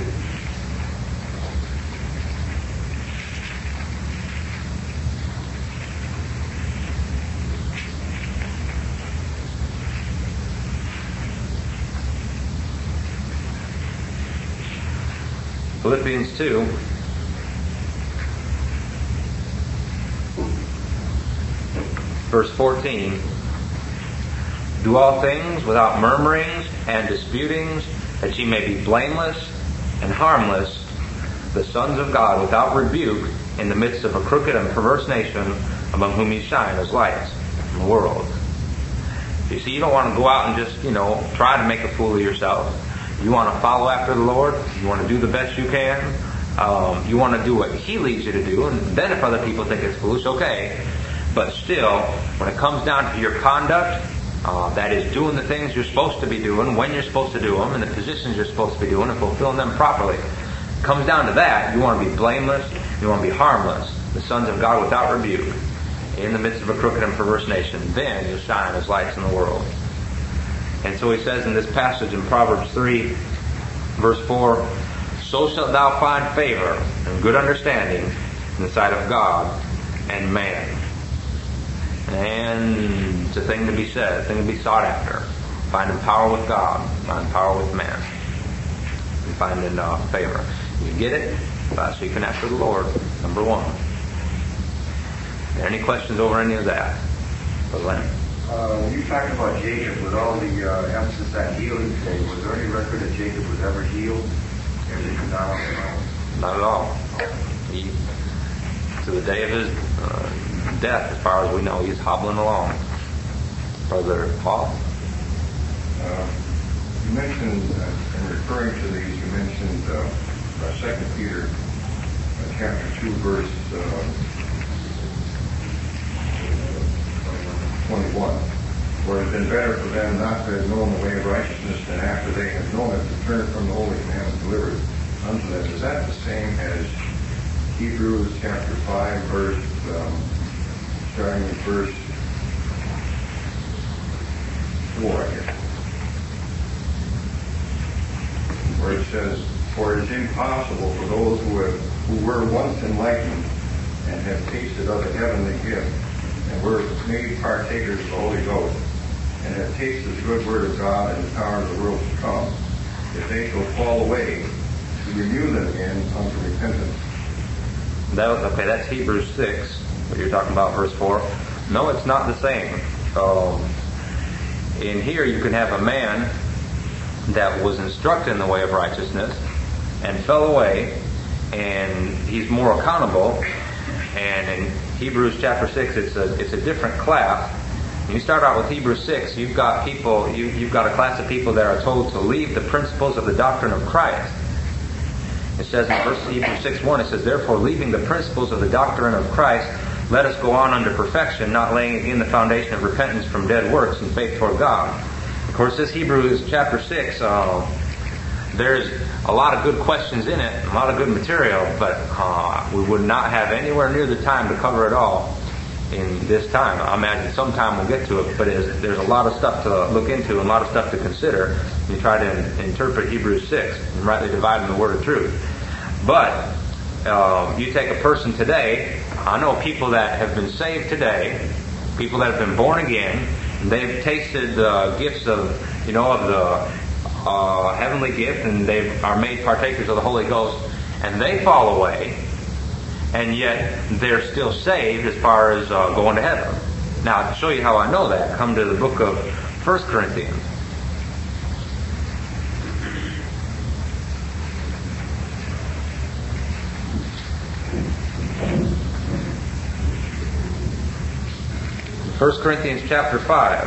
S1: Philippians 2. Verse 14. Do all things without murmurings and disputings, that ye may be blameless and harmless, the sons of God without rebuke, in the midst of a crooked and perverse nation, among whom ye shine as lights in the world. You see, you don't want to go out and just, try to make a fool of yourself. You want to follow after the Lord. You want to do the best you can. You want to do what He leads you to do. And then if other people think it's foolish, okay. But still, when it comes down to your conduct, that is doing the things you're supposed to be doing, when you're supposed to do them, and the positions you're supposed to be doing, and fulfilling them properly. It comes down to that. You want to be blameless. You want to be harmless. The sons of God without rebuke, in the midst of a crooked and perverse nation. Then you'll shine as lights in the world. And so he says in this passage in Proverbs 3, verse 4, so shalt thou find favor and good understanding in the sight of God and man. And it's a thing to be said, a thing to be sought after. Finding power with God, finding power with man, and finding favor. You get it? By seeking after the Lord, number one. Any questions over any of that? Len?
S3: You talked about Jacob with all the emphasis on healing today. Was there any record that Jacob was ever healed? Everything comes out on their own?
S1: Not at all. He, to the day of his death, as far as we know, he's hobbling along. Brother Paul?
S4: You mentioned, in referring to these, you mentioned 2 Peter chapter 2, verse 21, where it has been better for them not to have known the way of righteousness than after they have known it to turn from the holy commandment delivered unto them. Is that the same as Hebrews chapter 5, verse, starting with verse 4, I guess, where it says, "For it is impossible for those who were once enlightened and have tasted of the heavenly gift and were made partakers of the Holy Ghost and have tasted the good word of God and the power of the world to come, if they shall fall away, to renew them again unto repentance."
S1: Okay, that's Hebrews 6, what you're talking about, verse 4. No, it's not the same. In here you can have a man that was instructed in the way of righteousness and fell away, and he's more accountable. And in Hebrews chapter 6, it's a different class. When you start out with Hebrews 6, you've got a class of people that are told to leave the principles of the doctrine of Christ. It says in Hebrews 6:1, it says, "Therefore, leaving the principles of the doctrine of Christ, let us go on unto perfection, not laying again the foundation of repentance from dead works and faith toward God." Of course, this Hebrews chapter 6, there's a lot of good questions in it, a lot of good material, but we would not have anywhere near the time to cover it all in this time. I imagine sometime we'll get to it, but there's a lot of stuff to look into and a lot of stuff to consider when you try to interpret Hebrews 6 and rightly dividing the word of truth. But you take a person today, I know people that have been saved today, people that have been born again, and they've tasted the gifts of the heavenly gift, and they are made partakers of the Holy Ghost, and they fall away, and yet they're still saved as far as going to heaven. Now, to show you how I know that, come to the book of 1 Corinthians. First Corinthians chapter 5.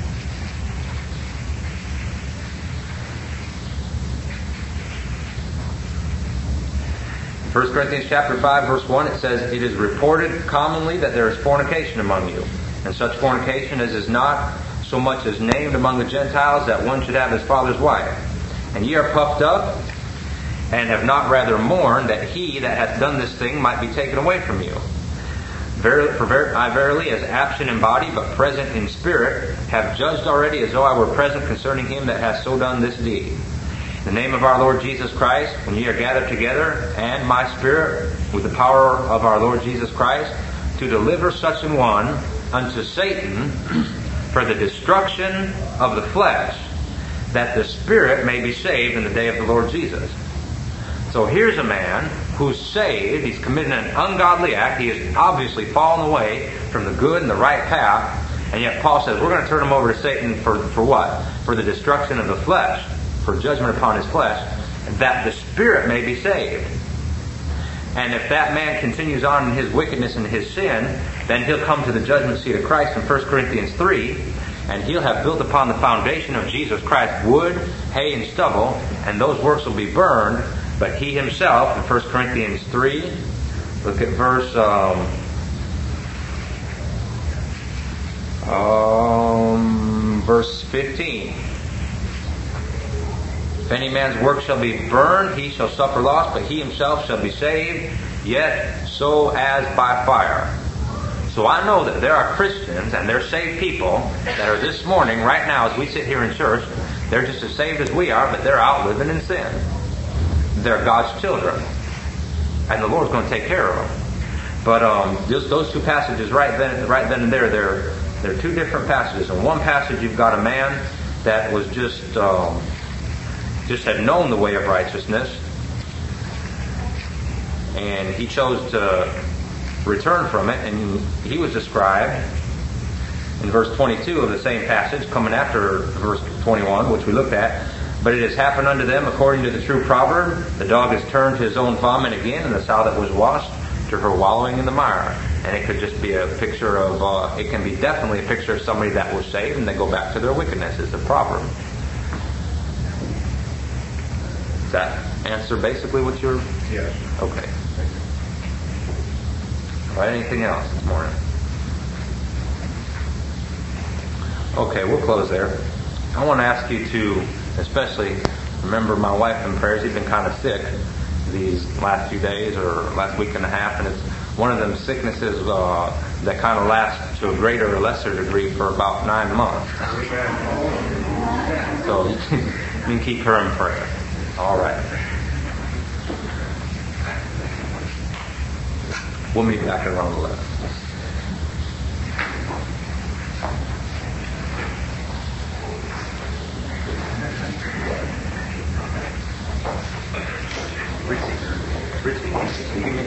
S1: 1 Corinthians chapter 5, verse 1, it says, "It is reported commonly that there is fornication among you, and such fornication as is not so much as named among the Gentiles, that one should have his father's wife. And ye are puffed up, and have not rather mourned, that he that hath done this thing might be taken away from you. I verily, as absent in body, but present in spirit, have judged already as though I were present concerning him that hath so done this deed. In the name of our Lord Jesus Christ, when ye are gathered together, and my spirit, with the power of our Lord Jesus Christ, to deliver such an one unto Satan for the destruction of the flesh, that the spirit may be saved in the day of the Lord Jesus." So here's a man who's saved. He's committed an ungodly act. He has obviously fallen away from the good and the right path. And yet Paul says, we're going to turn him over to Satan for what? For the destruction of the flesh, for judgment upon his flesh, that the spirit may be saved. And if that man continues on in his wickedness and his sin, then he'll come to the judgment seat of Christ in 1 Corinthians 3, and he'll have built upon the foundation of Jesus Christ wood, hay, and stubble, and those works will be burned. But he himself, in 1 Corinthians 3, look at verse 15. "If any man's work shall be burned, he shall suffer loss, but he himself shall be saved, yet so as by fire." So I know that there are Christians, and they're saved people, that are this morning, right now, as we sit here in church, they're just as saved as we are, but they're out living in sin. They're God's children, and the Lord's going to take care of them. But those two passages right then and there, they're two different passages. In one passage, you've got a man that was just had known the way of righteousness, and he chose to return from it, and he was described in verse 22 of the same passage, coming after verse 21, which we looked at. But it has happened unto them according to the true proverb, the dog has turned to his own vomit again, and the sow that was washed to her wallowing in the mire. And it could just be a picture of, it can be definitely a picture of somebody that was saved and they go back to their wickedness. It's a proverb. Does that answer basically what you're...
S4: Yes.
S1: Okay. All right, anything else this morning? Okay, we'll close there. I want to ask you to especially remember my wife in prayers. She's been kind of sick these last few days or last week and a half, and it's one of them sicknesses that kind of lasts to a greater or lesser degree for about 9 months. So you can keep her in prayer. All right. We'll meet back at around 11. Richie, you give me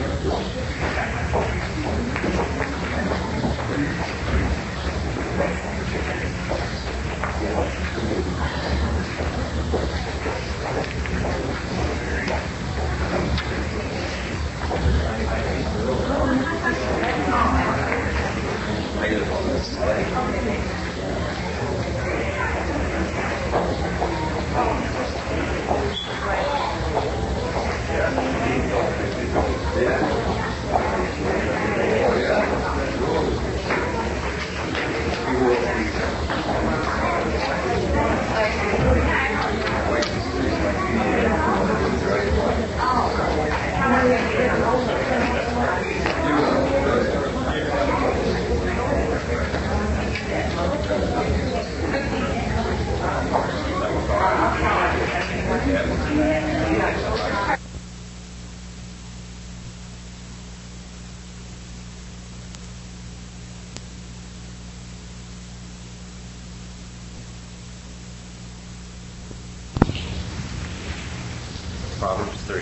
S1: Proverbs 3.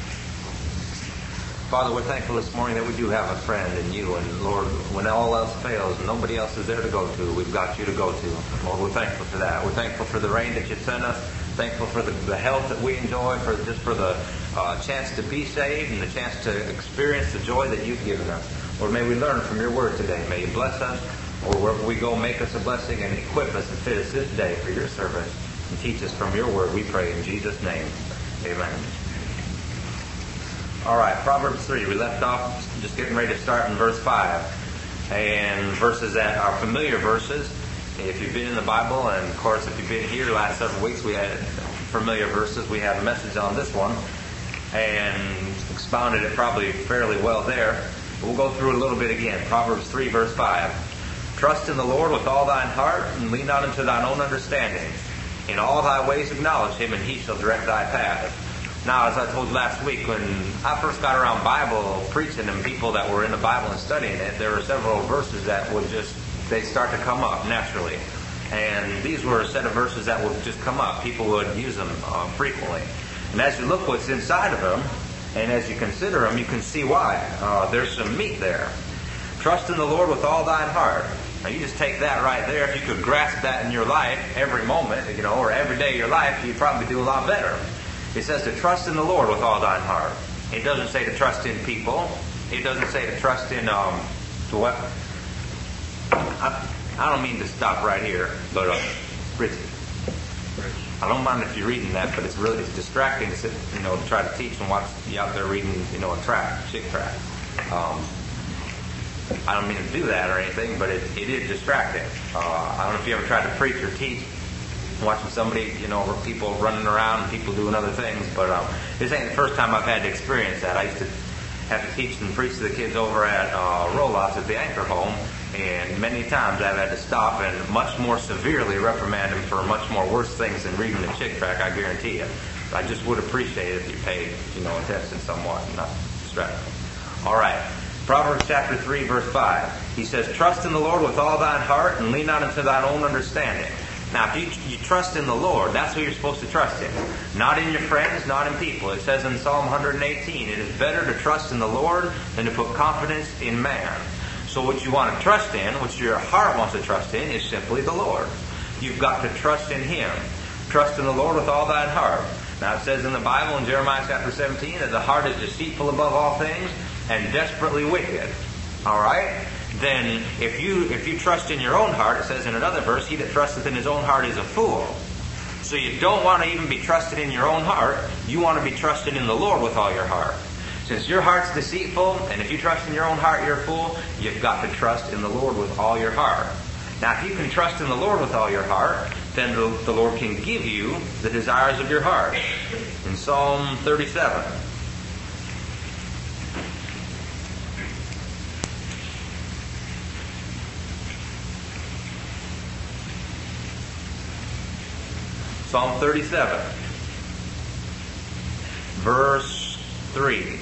S1: Father, we're thankful this morning that we do have a friend in you. And Lord, when all else fails and nobody else is there to go to, we've got you to go to. Lord, we're thankful for that. We're thankful for the rain that you sent us. Thankful for the health that we enjoy, for the chance to be saved and the chance to experience the joy that you've given us. Lord, may we learn from your word today. May you bless us, or wherever we go, make us a blessing and equip us and fit us this day for your service. And teach us from your word, we pray in Jesus' name. Amen. All right, Proverbs 3. We left off just getting ready to start in verse 5. And verses that are familiar verses. If you've been in the Bible, and of course if you've been here the last several weeks, we had familiar verses. We had a message on this one and expounded it probably fairly well there. We'll go through it a little bit again. Proverbs 3, verse 5. Trust in the Lord with all thine heart, and lean not unto thine own understanding. In all thy ways acknowledge him, and he shall direct thy path. Now, as I told you last week, when I first got around Bible preaching and people that were in the Bible and studying it, there were several verses that would they'd start to come up naturally. And these were a set of verses that would just come up. People would use them frequently. And as you look what's inside of them, and as you consider them, you can see why. There's some meat there. Trust in the Lord with all thine heart. Now, you just take that right there. If you could grasp that in your life every moment, or every day of your life, you'd probably do a lot better. It says to trust in the Lord with all thine heart. It doesn't say to trust in people. It doesn't say to trust in, what? I don't mean to stop right here, but, Richie, I don't mind if you're reading that, but it's distracting to sit, to try to teach and watch you out there reading, a chick tract. I don't mean to do that or anything, but it is distracting. I don't know if you ever tried to preach or teach, watching somebody, people running around and people doing other things, but this ain't the first time I've had to experience that. I used to have to teach and preach to the kids over at Rolos at the Anchor Home, and many times I've had to stop and much more severely reprimand them for much more worse things than reading the chick tract, I guarantee you. But I just would appreciate it if you paid, attention somewhat and not distracted. All right. Proverbs chapter 3, verse 5. He says, trust in the Lord with all thine heart, and lean not unto thine own understanding. Now, if you trust in the Lord, that's who you're supposed to trust in. Not in your friends, not in people. It says in Psalm 118, it is better to trust in the Lord than to put confidence in man. So what you want to trust in, what your heart wants to trust in, is simply the Lord. You've got to trust in Him. Trust in the Lord with all thine heart. Now it says in the Bible in Jeremiah chapter 17 that the heart is deceitful above all things and desperately wicked. Alright? Then if you trust in your own heart, it says in another verse, he that trusteth in his own heart is a fool. So you don't want to even be trusted in your own heart. You want to be trusted in the Lord with all your heart. Since your heart's deceitful, and if you trust in your own heart, you're a fool, you've got to trust in the Lord with all your heart. Now, if you can trust in the Lord with all your heart, then the Lord can give you the desires of your heart. In Psalm 37. Psalm 37, verse 3.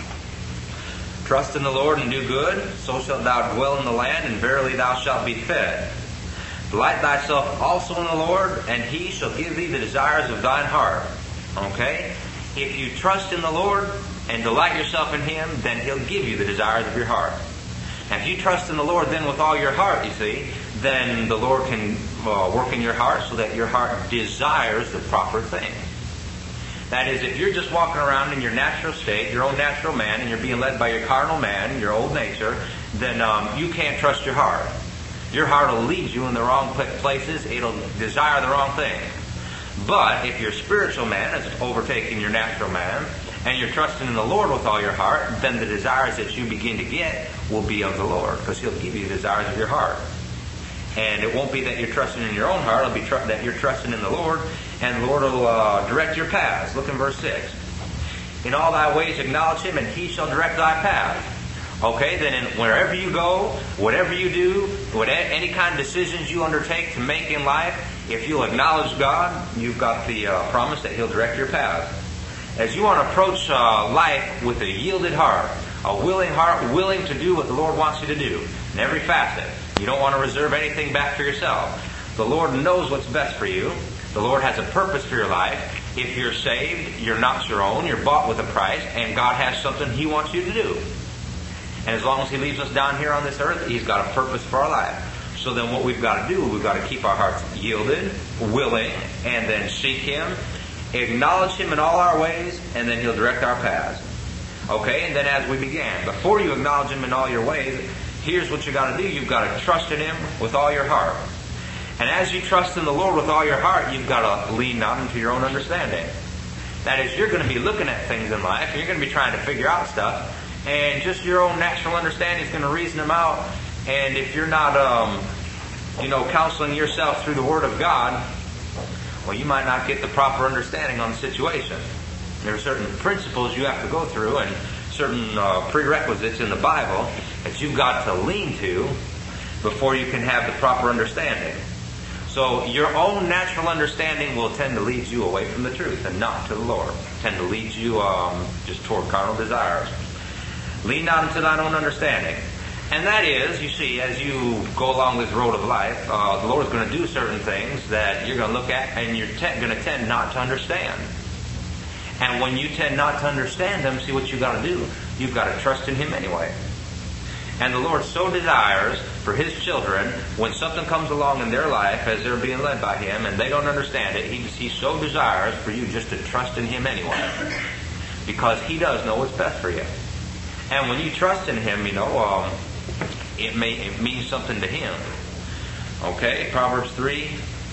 S1: Trust in the Lord and do good, so shalt thou dwell in the land, and verily thou shalt be fed. Delight thyself also in the Lord, and He shall give thee the desires of thine heart. Okay? If you trust in the Lord and delight yourself in Him, then He'll give you the desires of your heart. And if you trust in the Lord then with all your heart, you see, then the Lord can work in your heart so that your heart desires the proper thing. That is, if you're just walking around in your natural state, your own natural man, and you're being led by your carnal man, your old nature, then you can't trust your heart. Your heart will lead you in the wrong places. It'll desire the wrong thing. But if your spiritual man is overtaking your natural man, and you're trusting in the Lord with all your heart, then the desires that you begin to get will be of the Lord, because He'll give you the desires of your heart. And it won't be that you're trusting in your own heart. It'll be that you're trusting in the Lord, and the Lord will direct your paths. Look in verse 6. In all thy ways acknowledge Him, and He shall direct thy path. Okay, then wherever you go, whatever you do, any kind of decisions you undertake to make in life, if you'll acknowledge God, you've got the promise that He'll direct your path. As you want to approach life with a yielded heart, a willing heart, willing to do what the Lord wants you to do in every facet. You don't want to reserve anything back for yourself. The Lord knows what's best for you. The Lord has a purpose for your life. If you're saved, you're not your own. You're bought with a price, and God has something He wants you to do. And as long as He leaves us down here on this earth, He's got a purpose for our life. So then what we've got to do, we've got to keep our hearts yielded, willing, and then seek Him, acknowledge Him in all our ways, and then He'll direct our paths. Okay, and then as we began, before you acknowledge Him in all your ways, here's what you got to do. You've got to trust in Him with all your heart. And as you trust in the Lord with all your heart, you've got to lean not into your own understanding. That is, you're going to be looking at things in life, and you're going to be trying to figure out stuff, and just your own natural understanding is going to reason them out. And if you're not, counseling yourself through the Word of God, well, you might not get the proper understanding on the situation. There are certain principles you have to go through, and certain prerequisites in the Bible that you've got to lean to before you can have the proper understanding. So your own natural understanding will tend to lead you away from the truth and not to the Lord. Tend to lead you just toward carnal desires. Lean not into thine own understanding. And that is, you see, as you go along this road of life, the Lord's going to do certain things that you're going to look at and you're going to tend not to understand. And when you tend not to understand them, see what you've got to do. You've got to trust in Him anyway. And the Lord so desires for His children, when something comes along in their life as they're being led by Him and they don't understand it, He so desires for you just to trust in Him anyway. Because He does know what's best for you. And when you trust in Him, it means something to Him. Okay, Proverbs 3,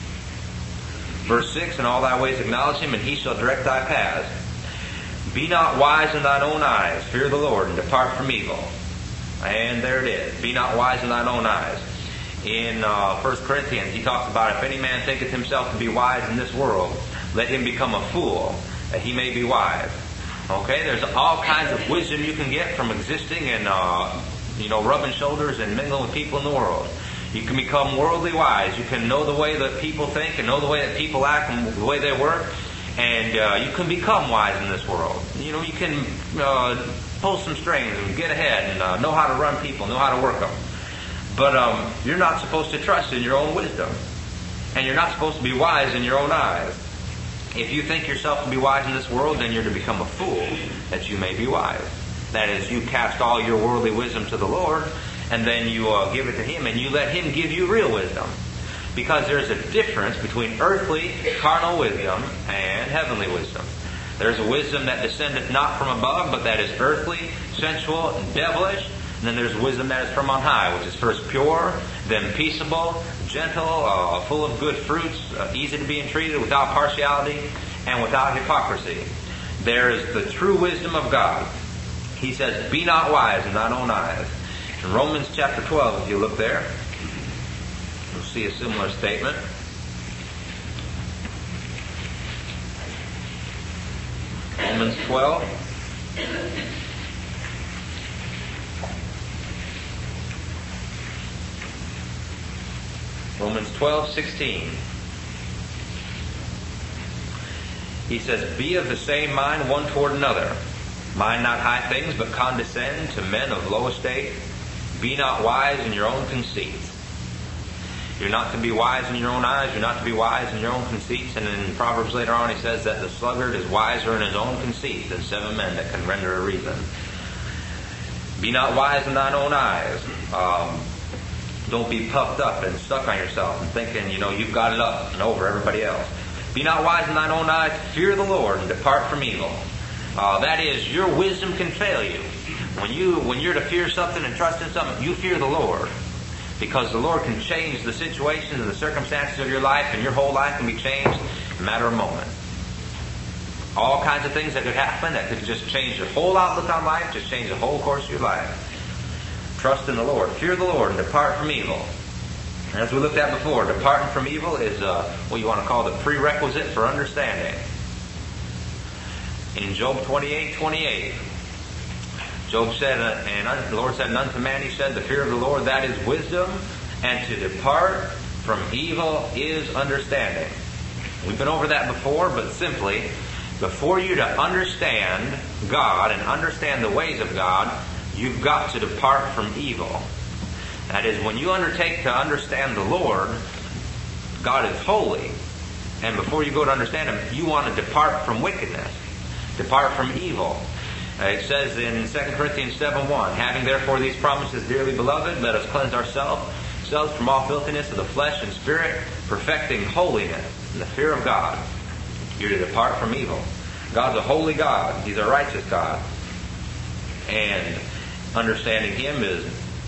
S1: verse 6, in all thy ways acknowledge Him, and He shall direct thy paths. Be not wise in thine own eyes. Fear the Lord, and depart from evil. And there it is. Be not wise in thine own eyes. In 1 Corinthians, he talks about, if any man thinketh himself to be wise in this world, let him become a fool, that he may be wise. Okay, there's all kinds of wisdom you can get from existing and, rubbing shoulders and mingling with people in the world. You can become worldly wise. You can know the way that people think and know the way that people act and the way they work. And you can become wise in this world. You can pull some strings and get ahead and know how to run people, know how to work them. But you're not supposed to trust in your own wisdom. And you're not supposed to be wise in your own eyes. If you think yourself to be wise in this world, then you're to become a fool, that you may be wise. That is, you cast all your worldly wisdom to the Lord, and then you give it to Him, and you let Him give you real wisdom. Because there's a difference between earthly, carnal wisdom and heavenly wisdom. There's a wisdom that descendeth not from above, but that is earthly, sensual, and devilish. And then there's wisdom that is from on high, which is first pure, then peaceable, gentle, full of good fruits, easy to be entreated, without partiality, and without hypocrisy. There is the true wisdom of God. He says, be not wise in thine own eyes. In Romans chapter 12, if you look there, you'll see a similar statement. Romans 12. Romans 12:16. He says, be of the same mind one toward another. Mind not high things, but condescend to men of low estate. Be not wise in your own conceits. You're not to be wise in your own eyes. You're not to be wise in your own conceits. And in Proverbs later on, he says that the sluggard is wiser in his own conceit than 7 men that can render a reason. Be not wise in thine own eyes. Don't be puffed up and stuck on yourself and thinking, you've got it up and over everybody else. Be not wise in thine own eyes. Fear the Lord and depart from evil. That is, your wisdom can fail you. When you're to fear something and trust in something, you fear the Lord. Because the Lord can change the situations and the circumstances of your life, and your whole life can be changed in a matter of moments. All kinds of things that could happen that could just change your whole outlook on life, just change the whole course of your life. Trust in the Lord. Fear the Lord and depart from evil. And as we looked at before, departing from evil is what you want to call the prerequisite for understanding. In Job 28:28, Job said, and the Lord said, and unto man he said, the fear of the Lord, that is wisdom, and to depart from evil is understanding. We've been over that before, but simply, before you to understand God and understand the ways of God, you've got to depart from evil. That is, when you undertake to understand the Lord, God is holy. And before you go to understand Him, you want to depart from wickedness. Depart from evil. It says in 2 Corinthians 7:1, having therefore these promises, dearly beloved, let us cleanse ourselves from all filthiness of the flesh and spirit, perfecting holiness in the fear of God. You're to depart from evil. God's a holy God. He's a righteous God. And understanding Him is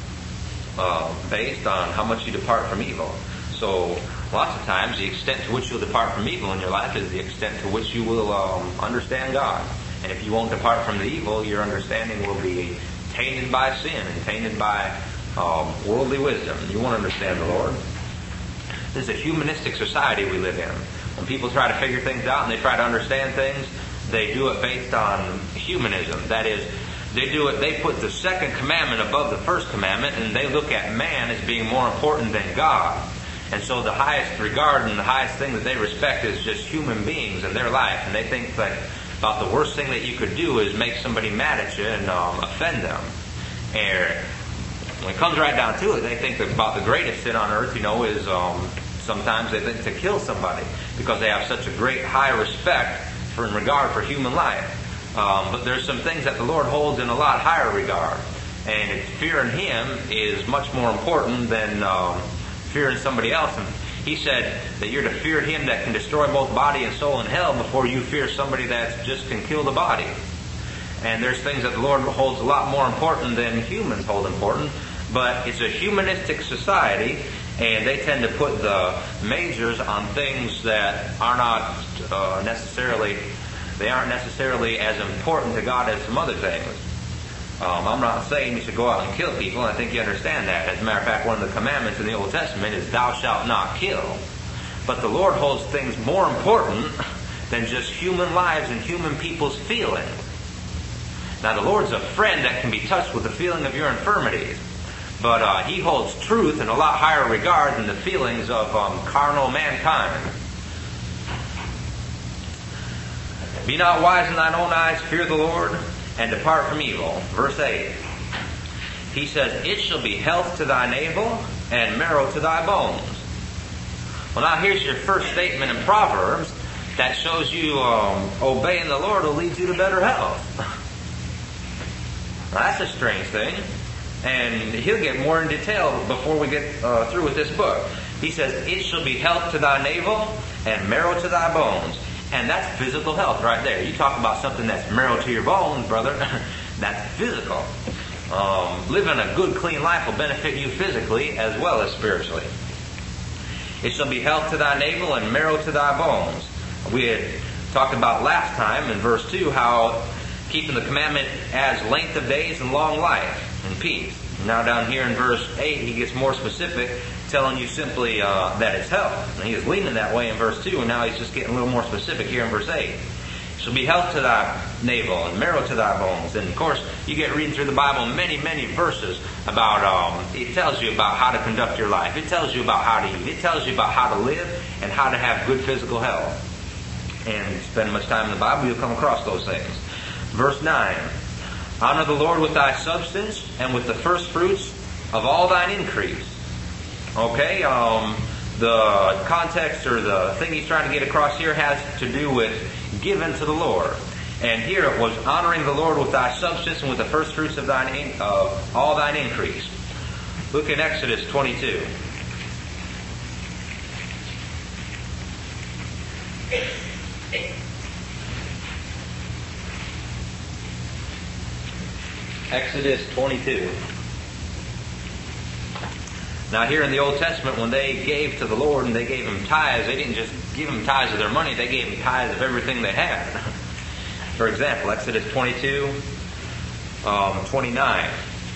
S1: based on how much you depart from evil. So lots of times the extent to which you'll depart from evil in your life is the extent to which you will understand God. And if you won't depart from the evil, your understanding will be tainted by sin and tainted by worldly wisdom. You won't understand the Lord. This is a humanistic society we live in. When people try to figure things out and they try to understand things, they do it based on humanism. That is, they put the second commandment above the first commandment, and they look at man as being more important than God. And so the highest regard and the highest thing that they respect is just human beings and their life. And they think that about the worst thing that you could do is make somebody mad at you and offend them. And when it comes right down to it, they think that about the greatest sin on earth, is sometimes they think to kill somebody because they have such a great high respect in regard for human life. But there's some things that the Lord holds in a lot higher regard. And fearing Him is much more important than fearing somebody else. And He said that you're to fear Him that can destroy both body and soul in hell before you fear somebody that just can kill the body. And there's things that the Lord holds a lot more important than humans hold important. But it's a humanistic society, and they tend to put the majors on things that are not necessarily as important to God as some other things. I'm not saying you should go out and kill people, and I think you understand that. As a matter of fact, one of the commandments in the Old Testament is, thou shalt not kill. But the Lord holds things more important than just human lives and human people's feelings. Now, the Lord's a friend that can be touched with the feeling of your infirmities. But He holds truth in a lot higher regard than the feelings of carnal mankind. Be not wise in thine own eyes, fear the Lord, and depart from evil. Verse 8. He says, it shall be health to thy navel and marrow to thy bones. Well, now here's your first statement in Proverbs that shows you obeying the Lord will lead you to better health. Now, that's a strange thing. And he'll get more in detail before we get through with this book. He says, it shall be health to thy navel and marrow to thy bones. And that's physical health right there. You talk about something that's marrow to your bones, brother. That's physical. Living a good, clean life will benefit you physically as well as spiritually. It shall be health to thy navel and marrow to thy bones. We had talked about last time in verse 2 how keeping the commandment adds length of days and long life and peace. Now down here in verse 8 he gets more specific, telling you simply that it's health. And he was leaning that way in verse 2, and now he's just getting a little more specific here in verse 8. It shall be health to thy navel and marrow to thy bones. And of course, you get reading through the Bible many, many verses about, it tells you about how to conduct your life. It tells you about how to eat. It tells you about how to live and how to have good physical health. And if you spend much time in the Bible, you'll come across those things. Verse 9. Honor the Lord with thy substance and with the first fruits of all thine increase. Okay, the context or the thing he's trying to get across here has to do with giving to the Lord. And here it was honoring the Lord with thy substance and with the first fruits of all thine increase. Look in Exodus 22. Exodus 22. Now here in the Old Testament, when they gave to the Lord and they gave Him tithes, they didn't just give Him tithes of their money, they gave Him tithes of everything they had. For example, Exodus 22, 29.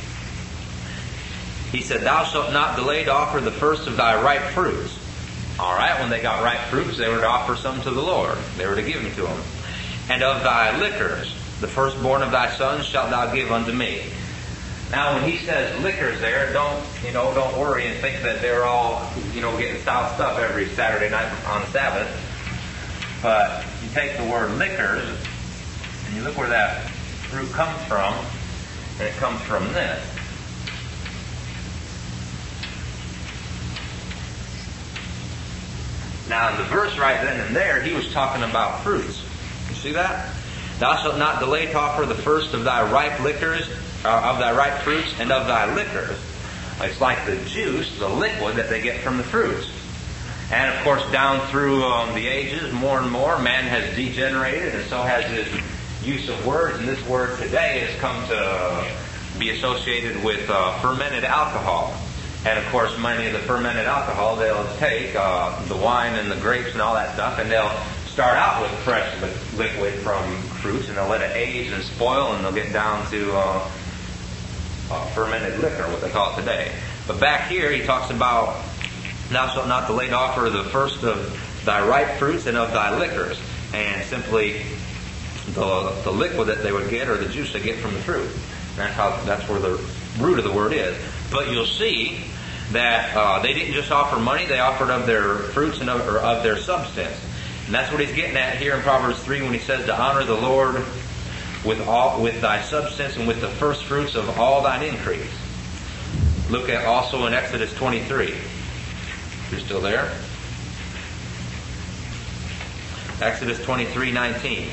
S1: He said, thou shalt not delay to offer the first of thy ripe fruits. Alright, when they got ripe fruits, they were to offer some to the Lord. They were to give them to Him. And of thy liquors, the firstborn of thy sons shalt thou give unto me. Now, when he says liquors there, don't worry and think that they're all, getting stout stuff every Saturday night on Sabbath. But you take the word liquors, and you look where that fruit comes from, and it comes from this. Now, in the verse right then and there, he was talking about fruits. You see that? Thou shalt not delay to offer the first of thy ripe liquors, of thy ripe fruits, and of thy liquors. It's like the juice, the liquid that they get from the fruits. And of course, down through the ages, more and more, man has degenerated, and so has his use of words. And this word today has come to be associated with fermented alcohol. And of course, many of the fermented alcohol, they'll take the wine and the grapes and all that stuff, and they'll start out with fresh liquid from fruits, and they'll let it age and spoil, and they'll get down to fermented liquor, what they call it today. But back here, he talks about, thou shalt not delay to offer the first of thy ripe fruits and of thy liquors. And simply the liquid that they would get, or the juice they get from the fruit. That's where the root of the word is. But you'll see that they didn't just offer money, they offered of their fruits and of their substance. And that's what he's getting at here in Proverbs 3 when he says to honor the Lord with thy substance and with the first fruits of all thine increase. Look at also in Exodus 23. If you're still there. Exodus 23:19.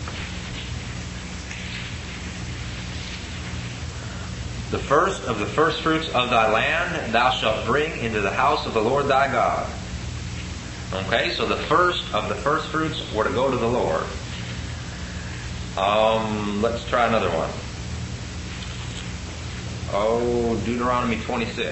S1: The first of the first fruits of thy land thou shalt bring into the house of the Lord thy God. Okay, so the first of the first fruits were to go to the Lord. Let's try another one. Deuteronomy 26.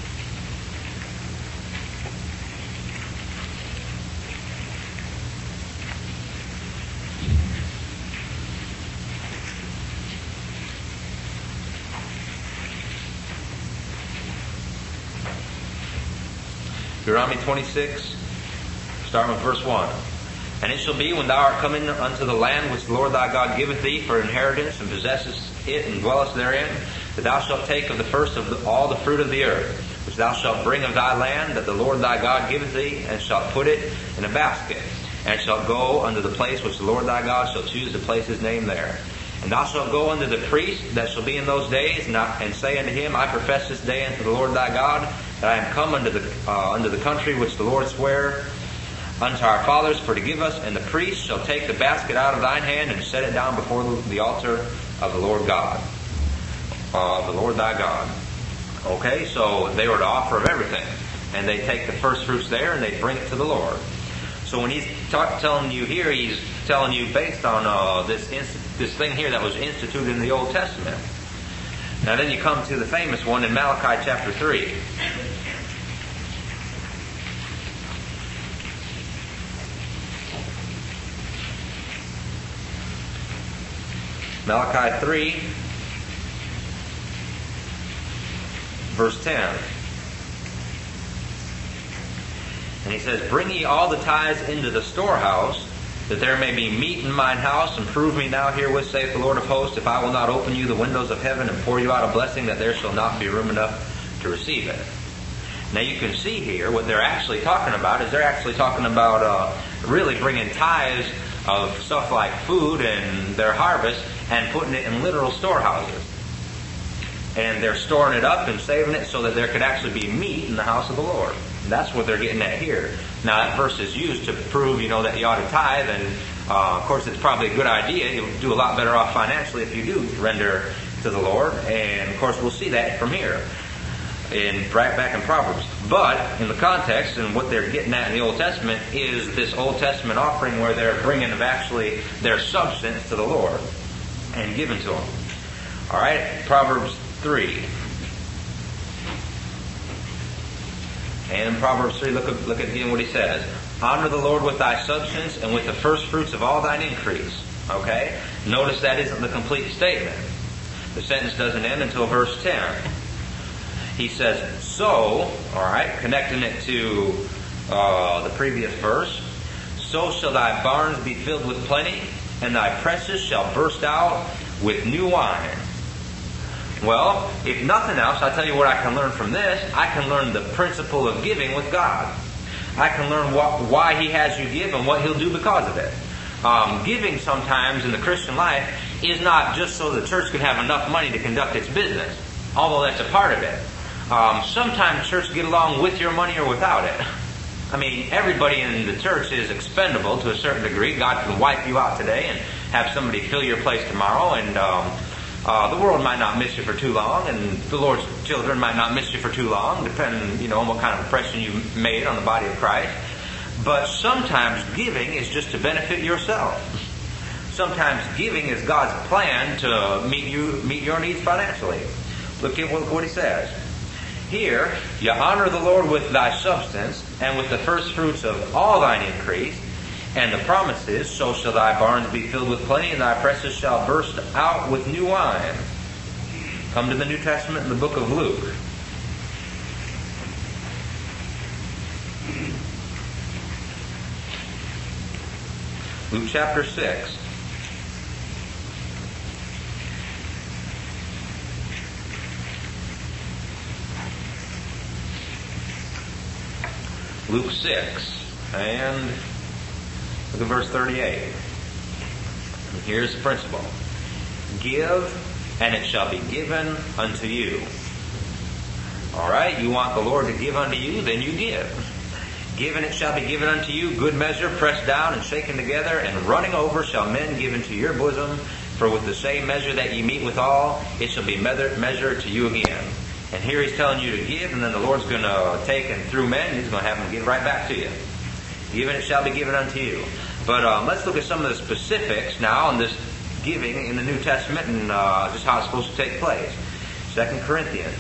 S1: Deuteronomy 26, starting with verse 1. And it shall be when thou art come in unto the land which the Lord thy God giveth thee for inheritance, and possessest it, and dwellest therein, that thou shalt take of the first of all the fruit of the earth, which thou shalt bring of thy land, that the Lord thy God giveth thee, and shalt put it in a basket, and shalt go unto the place which the Lord thy God shall choose to place his name there. And thou shalt go unto the priest that shall be in those days, and say unto him, I profess this day unto the Lord thy God, that I am come unto the country which the Lord sware unto our fathers for to give us, and the priest shall take the basket out of thine hand and set it down before the altar of the Lord God, the Lord thy God. Okay, so they were to offer of everything, and they take the first fruits there and they bring it to the Lord. So when he's telling you here, he's telling you based on this thing here that was instituted in the Old Testament. Now then you come to the famous one in Malachi chapter 3. Malachi 3, verse 10. And he says, Bring ye all the tithes into the storehouse, that there may be meat in mine house, and prove me now herewith, saith the Lord of hosts, if I will not open you the windows of heaven and pour you out a blessing, that there shall not be room enough to receive it. Now you can see here what they're actually talking about is they're actually talking about really bringing tithes of stuff like food and their harvest and putting it in literal storehouses. And they're storing it up and saving it so that there could actually be meat in the house of the Lord. And that's what they're getting at here. Now that verse is used to prove, that you ought to tithe, and of course it's probably a good idea. You'll do a lot better off financially if you do render to the Lord. And of course we'll see that from here, right back in Proverbs. But in the context and what they're getting at in the Old Testament is this Old Testament offering where they're bringing of actually their substance to the Lord and giving to Him. All right, Proverbs 3. And in Proverbs 3, look at again what he says. Honor the Lord with thy substance and with the first fruits of all thine increase. Okay? Notice that isn't the complete statement. The sentence doesn't end until verse 10. He says, so, alright, connecting it to the previous verse, so shall thy barns be filled with plenty, and thy presses shall burst out with new wine. Well, if nothing else, I'll tell you what I can learn from this. I can learn the principle of giving with God. I can learn why He has you give and what He'll do because of it. Giving sometimes in the Christian life is not just so the church can have enough money to conduct its business, although that's a part of it. Sometimes church get along with your money or without it. I mean, everybody in the church is expendable to a certain degree. God can wipe you out today and have somebody fill your place tomorrow, and the world might not miss you for too long, and the Lord's children might not miss you for too long, depending, on what kind of impression you made on the body of Christ. But sometimes giving is just to benefit yourself. Sometimes giving is God's plan to meet your needs financially. Look at what he says. Here, you honor the Lord with thy substance, and with the first fruits of all thine increase. And the promise is, so shall thy barns be filled with plenty, and thy presses shall burst out with new wine. Come to the New Testament in the book of Luke. Luke chapter 6. Luke 6, and look at verse 38. And here's the principle. Give, and it shall be given unto you. Alright, you want the Lord to give unto you, then you give. Give, and it shall be given unto you, good measure, pressed down and shaken together, and running over shall men give into your bosom. For with the same measure that ye meet withal, it shall be measured to you again. And here he's telling you to give, and then the Lord's going to take, and through men, He's going to have them give right back to you. Give, and it shall be given unto you. But let's look at some of the specifics now on this giving in the New Testament and just how it's supposed to take place. 2 Corinthians.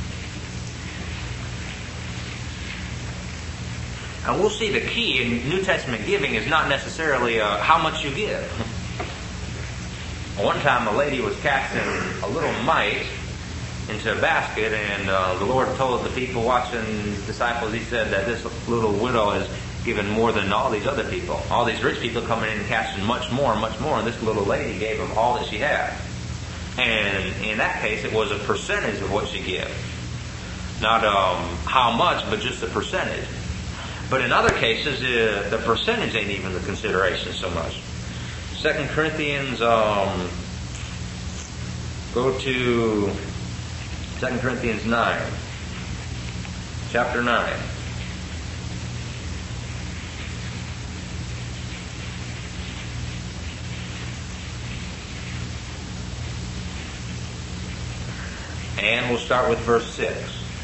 S1: And we'll see the key in New Testament giving is not necessarily how much you give. One time a lady was casting a little mite into a basket, and the Lord told the people watching His disciples, He said that this little widow has given more than all these other people. All these rich people coming in and casting much more, and this little lady gave them all that she had. And in that case, it was a percentage of what she gave. Not how much, but just the percentage. But in other cases, the percentage ain't even the consideration so much. 2 Corinthians, go to 2 Corinthians 9. chapter 9. And we'll start with verse 6.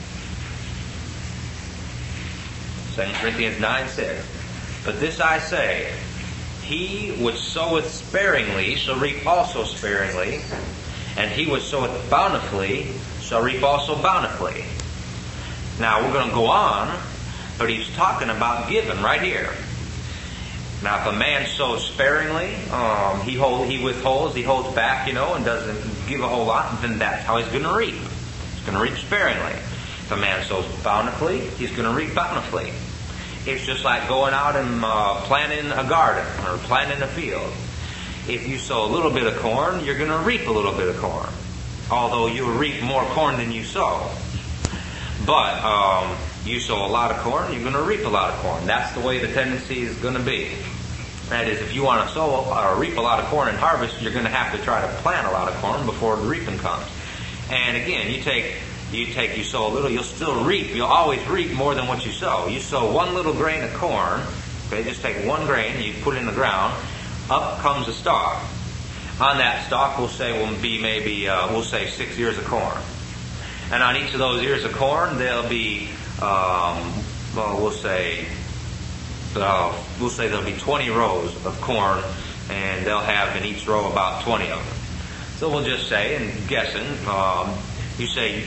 S1: 2 Corinthians 9:6. But this I say, he which soweth sparingly shall reap also sparingly, and he which soweth bountifully shall reap also bountifully. Now we're going to go on, but he's talking about giving right here. Now if a man sows sparingly, he withholds, he holds back, and doesn't give a whole lot, then that's how he's going to reap. He's going to reap sparingly. If a man sows bountifully, he's going to reap bountifully. It's just like going out and planting a garden or planting a field. If you sow a little bit of corn, you're going to reap a little bit of corn. Although you'll reap more corn than you sow. But you sow a lot of corn, you're going to reap a lot of corn. That's the way the tendency is going to be. That is, if you want to sow or reap a lot of corn and harvest, you're going to have to try to plant a lot of corn before the reaping comes. And again, you sow a little, you'll still reap. You'll always reap more than what you sow. You sow one little grain of corn, okay, just take one grain and you put it in the ground, up comes a stalk. On that stalk we'll say 6 ears of corn. And on each of those ears of corn there'll be we'll say there'll be 20 rows of corn, and they'll have in each row about 20 of them. So we'll just say, and guessing, you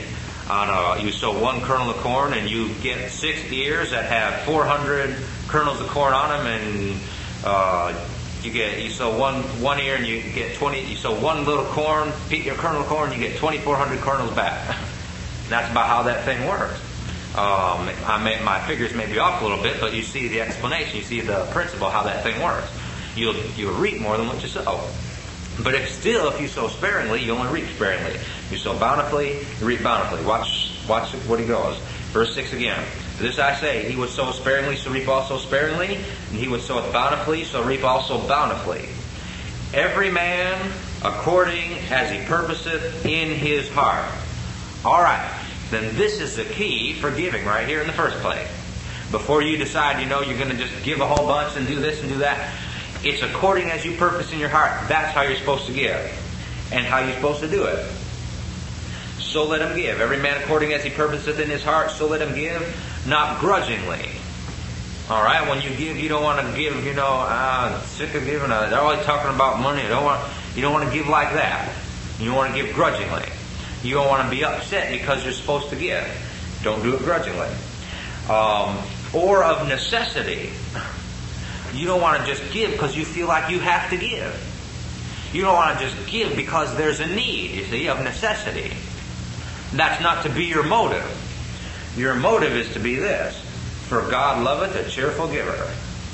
S1: sow one kernel of corn and you get 6 ears that have 400 kernels of corn on them, and you sow one ear and you get 20. You sow one little kernel of corn, you get 2,400 kernels back. That's about how that thing works. My figures may be off a little bit, but you see the explanation. You see the principle how that thing works. You'll reap more than what you sow. But if you sow sparingly, you only reap sparingly. You sow bountifully, you reap bountifully. Watch what he goes. Verse 6 again. For this I say, he which soweth sparingly shall reap also sparingly, and he which soweth bountifully shall reap also bountifully. Every man according as he purposeth in his heart. Alright, then this is the key for giving right here in the first place. Before you decide, you're going to just give a whole bunch and do this and do that, it's according as you purpose in your heart. That's how you're supposed to give. And how you're supposed to do it. So let him give. Every man according as he purposeth in his heart, so let him give, not grudgingly. Alright, when you give, you don't want to give, sick of giving. They're always talking about money. You don't want to give like that. You don't want to give grudgingly. You don't want to be upset because you're supposed to give. Don't do it grudgingly. Or of necessity. You don't want to just give because you feel like you have to give. You don't want to just give because there's a need, of necessity. That's not to be your motive. Your motive is to be this. For God loveth a cheerful giver.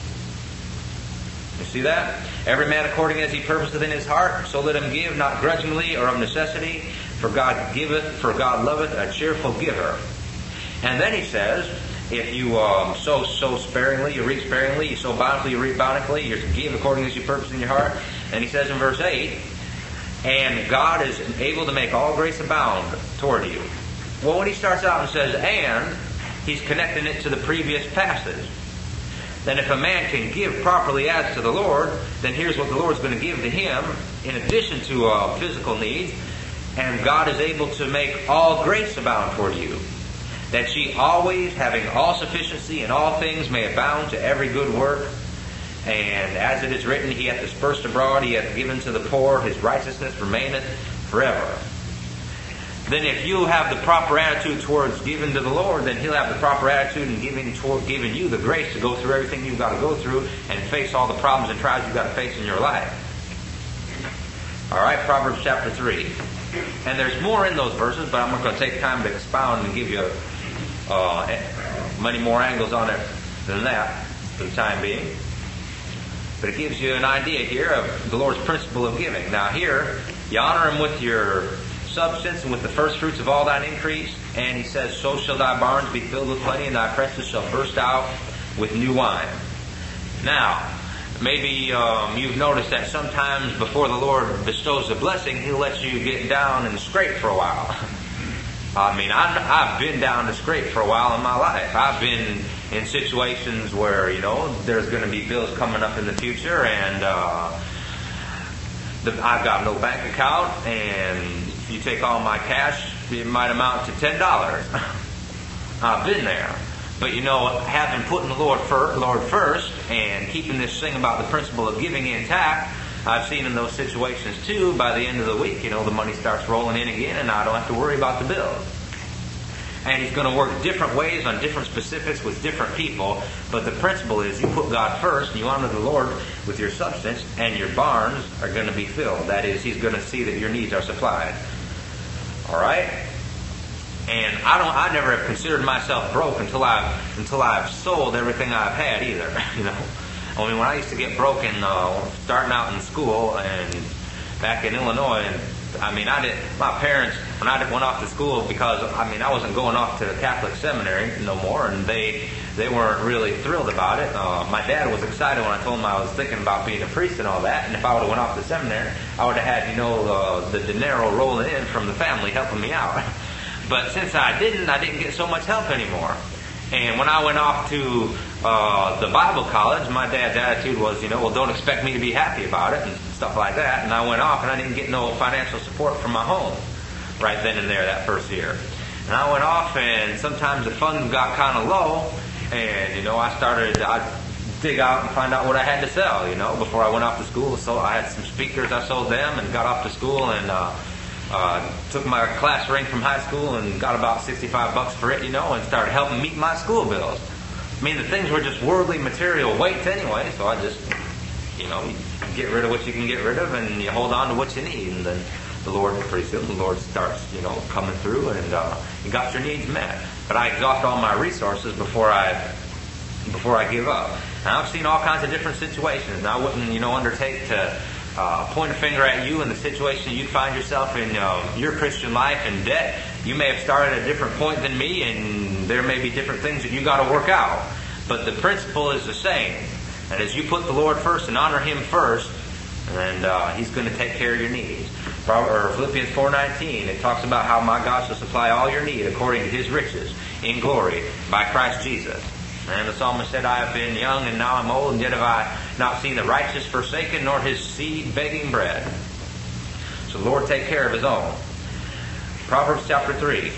S1: You see that? Every man according as he purposeth in his heart, so let him give, not grudgingly or of necessity. For God loveth a cheerful giver. And then he says, if you sow sparingly, you reap sparingly. You sow bountifully, you reap bountifully. You give according as you purpose in your heart. And he says in verse 8, and God is able to make all grace abound toward you. Well, when he starts out and says and, he's connecting it to the previous passage. Then if a man can give properly as to the Lord, then here's what the Lord's going to give to him in addition to physical needs. And God is able to make all grace abound toward you, that ye always, having all sufficiency in all things, may abound to every good work. And as it is written, he hath dispersed abroad, he hath given to the poor, his righteousness remaineth forever. Then if you have the proper attitude towards giving to the Lord, then he'll have the proper attitude in giving you the grace to go through everything you've got to go through and face all the problems and trials you've got to face in your life. Alright, Proverbs chapter 3. And there's more in those verses, but I'm not going to take time to expound and give you many more angles on it than that for the time being. But it gives you an idea here of the Lord's principle of giving. Now here, you honor him with your substance and with the first fruits of all thine increase. And he says, so shall thy barns be filled with plenty, and thy presses shall burst out with new wine. Now, maybe you've noticed that sometimes before the Lord bestows a blessing, he'll let you get down and scrape for a while. I mean, I've been down the scrape for a while in my life. I've been in situations where, there's going to be bills coming up in the future, and I've got no bank account, and if you take all my cash, it might amount to $10. I've been there. But having putting the Lord first and keeping this thing about the principle of giving intact, I've seen in those situations too, by the end of the week, the money starts rolling in again, and I don't have to worry about the bills. And He's going to work different ways on different specifics with different people, but the principle is you put God first and you honor the Lord with your substance, and your barns are going to be filled. That is, He's going to see that your needs are supplied. All right? And I never have considered myself broke until I've sold everything I've had either. I mean, when I used to get broken, starting out in school and back in Illinois, and my parents, when I went off to school, because I wasn't going off to Catholic seminary no more, and they weren't really thrilled about it. My dad was excited when I told him I was thinking about being a priest and all that, and if I would have went off to seminary, I would have had the dinero rolling in from the family helping me out. But since I didn't get so much help anymore. And when I went off to the Bible college, my dad's attitude was, don't expect me to be happy about it and stuff like that. And I went off and I didn't get no financial support from my home right then and there that first year. And I went off, and sometimes the funds got kind of low, and I'd dig out and find out what I had to sell, before I went off to school. So I had some speakers, I sold them, and got off to school, and took my class ring from high school and got about $65 for it, and started helping meet my school bills. I mean, the things were just worldly material weights anyway, so I just, you get rid of what you can get rid of, and you hold on to what you need, and then pretty soon the Lord starts, coming through, and you got your needs met. But I exhaust all my resources before I give up. And I've seen all kinds of different situations, and I wouldn't, undertake to point a finger at you in the situation you'd find yourself in your Christian life in debt. You may have started at a different point than me, and there may be different things that you got to work out. But the principle is the same. And as you put the Lord first and honor Him first, and He's going to take care of your needs. Philippians 4:19, it talks about how my God shall supply all your need according to His riches in glory by Christ Jesus. And the psalmist said, I have been young and now I'm old, and yet have I not seen the righteous forsaken, nor his seed begging bread. So the Lord take care of His own. Proverbs chapter 3,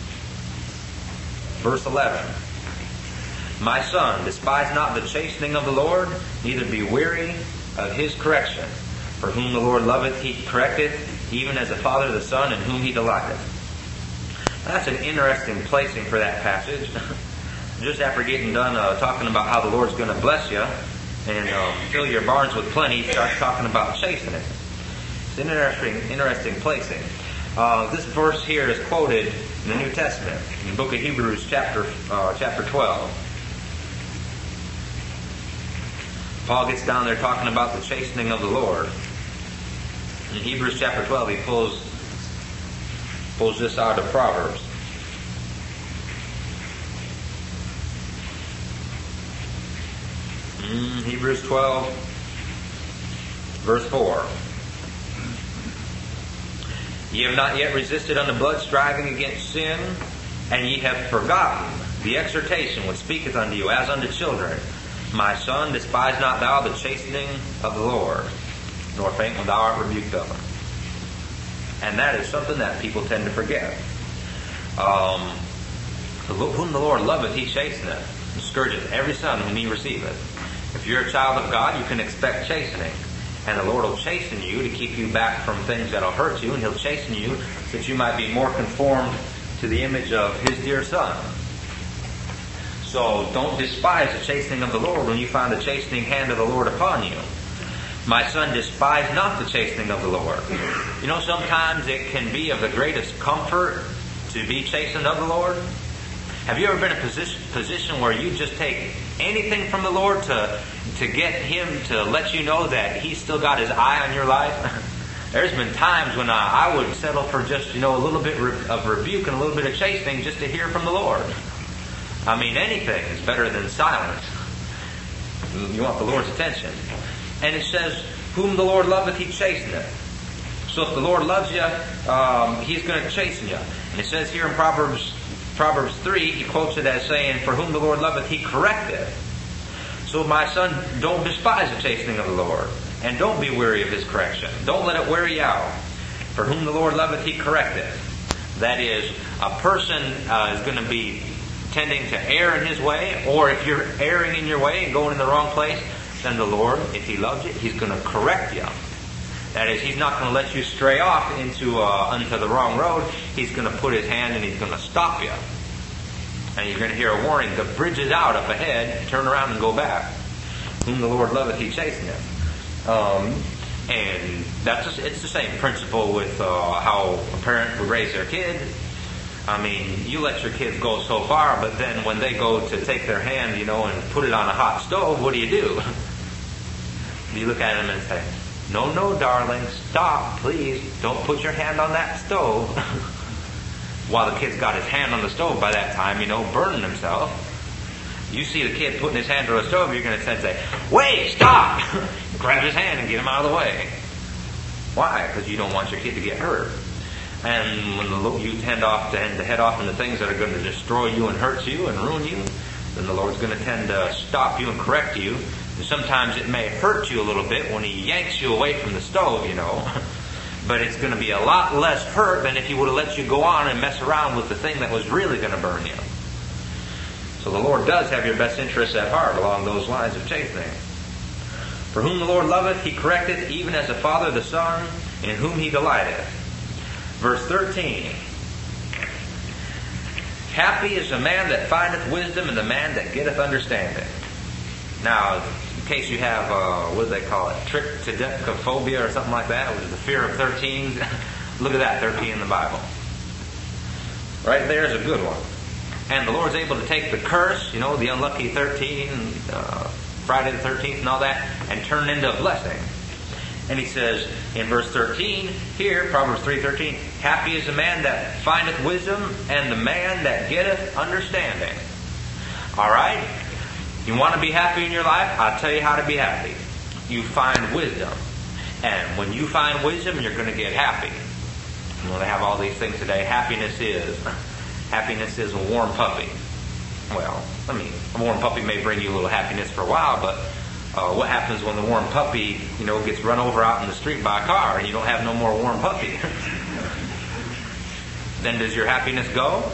S1: verse 11. My son, despise not the chastening of the Lord, neither be weary of His correction. For whom the Lord loveth, He correcteth, even as a father the son, in whom He delighteth. That's an interesting placing for that passage. Just after getting done talking about how the Lord's going to bless you and fill your barns with plenty, He starts talking about chastening. It's an interesting placing. This verse here is quoted in the New Testament, in the book of Hebrews, chapter 12. Paul gets down there talking about the chastening of the Lord. In Hebrews chapter 12, he pulls this out of Proverbs. Hebrews 12, verse 4. Ye have not yet resisted unto blood, striving against sin, and ye have forgotten the exhortation which speaketh unto you as unto children. My son, despise not thou the chastening of the Lord, nor faint when thou art rebuked of Him. And that is something that people tend to forget. Whom the Lord loveth, He chasteneth, and scourgeth every son whom He receiveth. If you're a child of God, you can expect chastening. And the Lord will chasten you to keep you back from things that will hurt you, and He'll chasten you so that you might be more conformed to the image of His dear Son. So don't despise the chastening of the Lord when you find the chastening hand of the Lord upon you. My son, despise not the chastening of the Lord. Sometimes it can be of the greatest comfort to be chastened of the Lord. Have you ever been in a position where you just take anything from the Lord to get Him to let you know that He's still got His eye on your life? There's been times when I would settle for just, a little bit of rebuke and a little bit of chastening just to hear from the Lord. I mean, anything is better than silence. You want the Lord's attention. And it says, whom the Lord loveth, He chasteneth. So if the Lord loves you, He's going to chasten you. And it says here in Proverbs 3, he quotes it as saying, "For whom the Lord loveth, He correcteth." So my son, don't despise the chastening of the Lord. And don't be weary of His correction. Don't let it wear you out. For whom the Lord loveth, He correcteth. That is, a person is going to be tending to err in his way, or if you're erring in your way and going in the wrong place, then the Lord, if He loves you, He's going to correct you. That is, He's not going to let you stray off into the wrong road. He's going to put His hand and He's going to stop you. And you're going to hear a warning, the bridge is out up ahead, turn around and go back. Whom the Lord loveth, He chasteneth. And it's the same principle with how a parent would raise their kid. I mean, you let your kids go so far, but then when they go to take their hand, and put it on a hot stove, what do? You look at them and say, No, darling, stop, please. Don't put your hand on that stove. While the kid's got his hand on the stove by that time, burning himself. You see the kid putting his hand to the stove, you're going to say, "Wait, stop!" Grab his hand and get him out of the way. Why? Because you don't want your kid to get hurt. And when you tend to head off into things that are going to destroy you and hurt you and ruin you, then the Lord's going to tend to stop you and correct you. And sometimes it may hurt you a little bit when He yanks you away from the stove, But it's going to be a lot less hurt than if He would have let you go on and mess around with the thing that was really going to burn you. So the Lord does have your best interests at heart along those lines of chastening. For whom the Lord loveth, He correcteth, even as a father the son, in whom He delighteth. Verse 13. Happy is the man that findeth wisdom, and the man that getteth understanding. Now, in case you have, what do they call it? Trichotillomania or something like that, which is the fear of 13. Look at that, 13 in the Bible. Right there is a good one. And the Lord's able to take the curse, the unlucky 13, Friday the 13th and all that, and turn it into a blessing. And He says in verse 13, here, Proverbs 3:13, happy is the man that findeth wisdom, and the man that getteth understanding. Alright? You want to be happy in your life? I'll tell you how to be happy. You find wisdom. And when you find wisdom, you're going to get happy. They have all these things today. Happiness is a warm puppy. Well, a warm puppy may bring you a little happiness for a while, but what happens when the warm puppy, gets run over out in the street by a car and you don't have no more warm puppy? Then does your happiness go?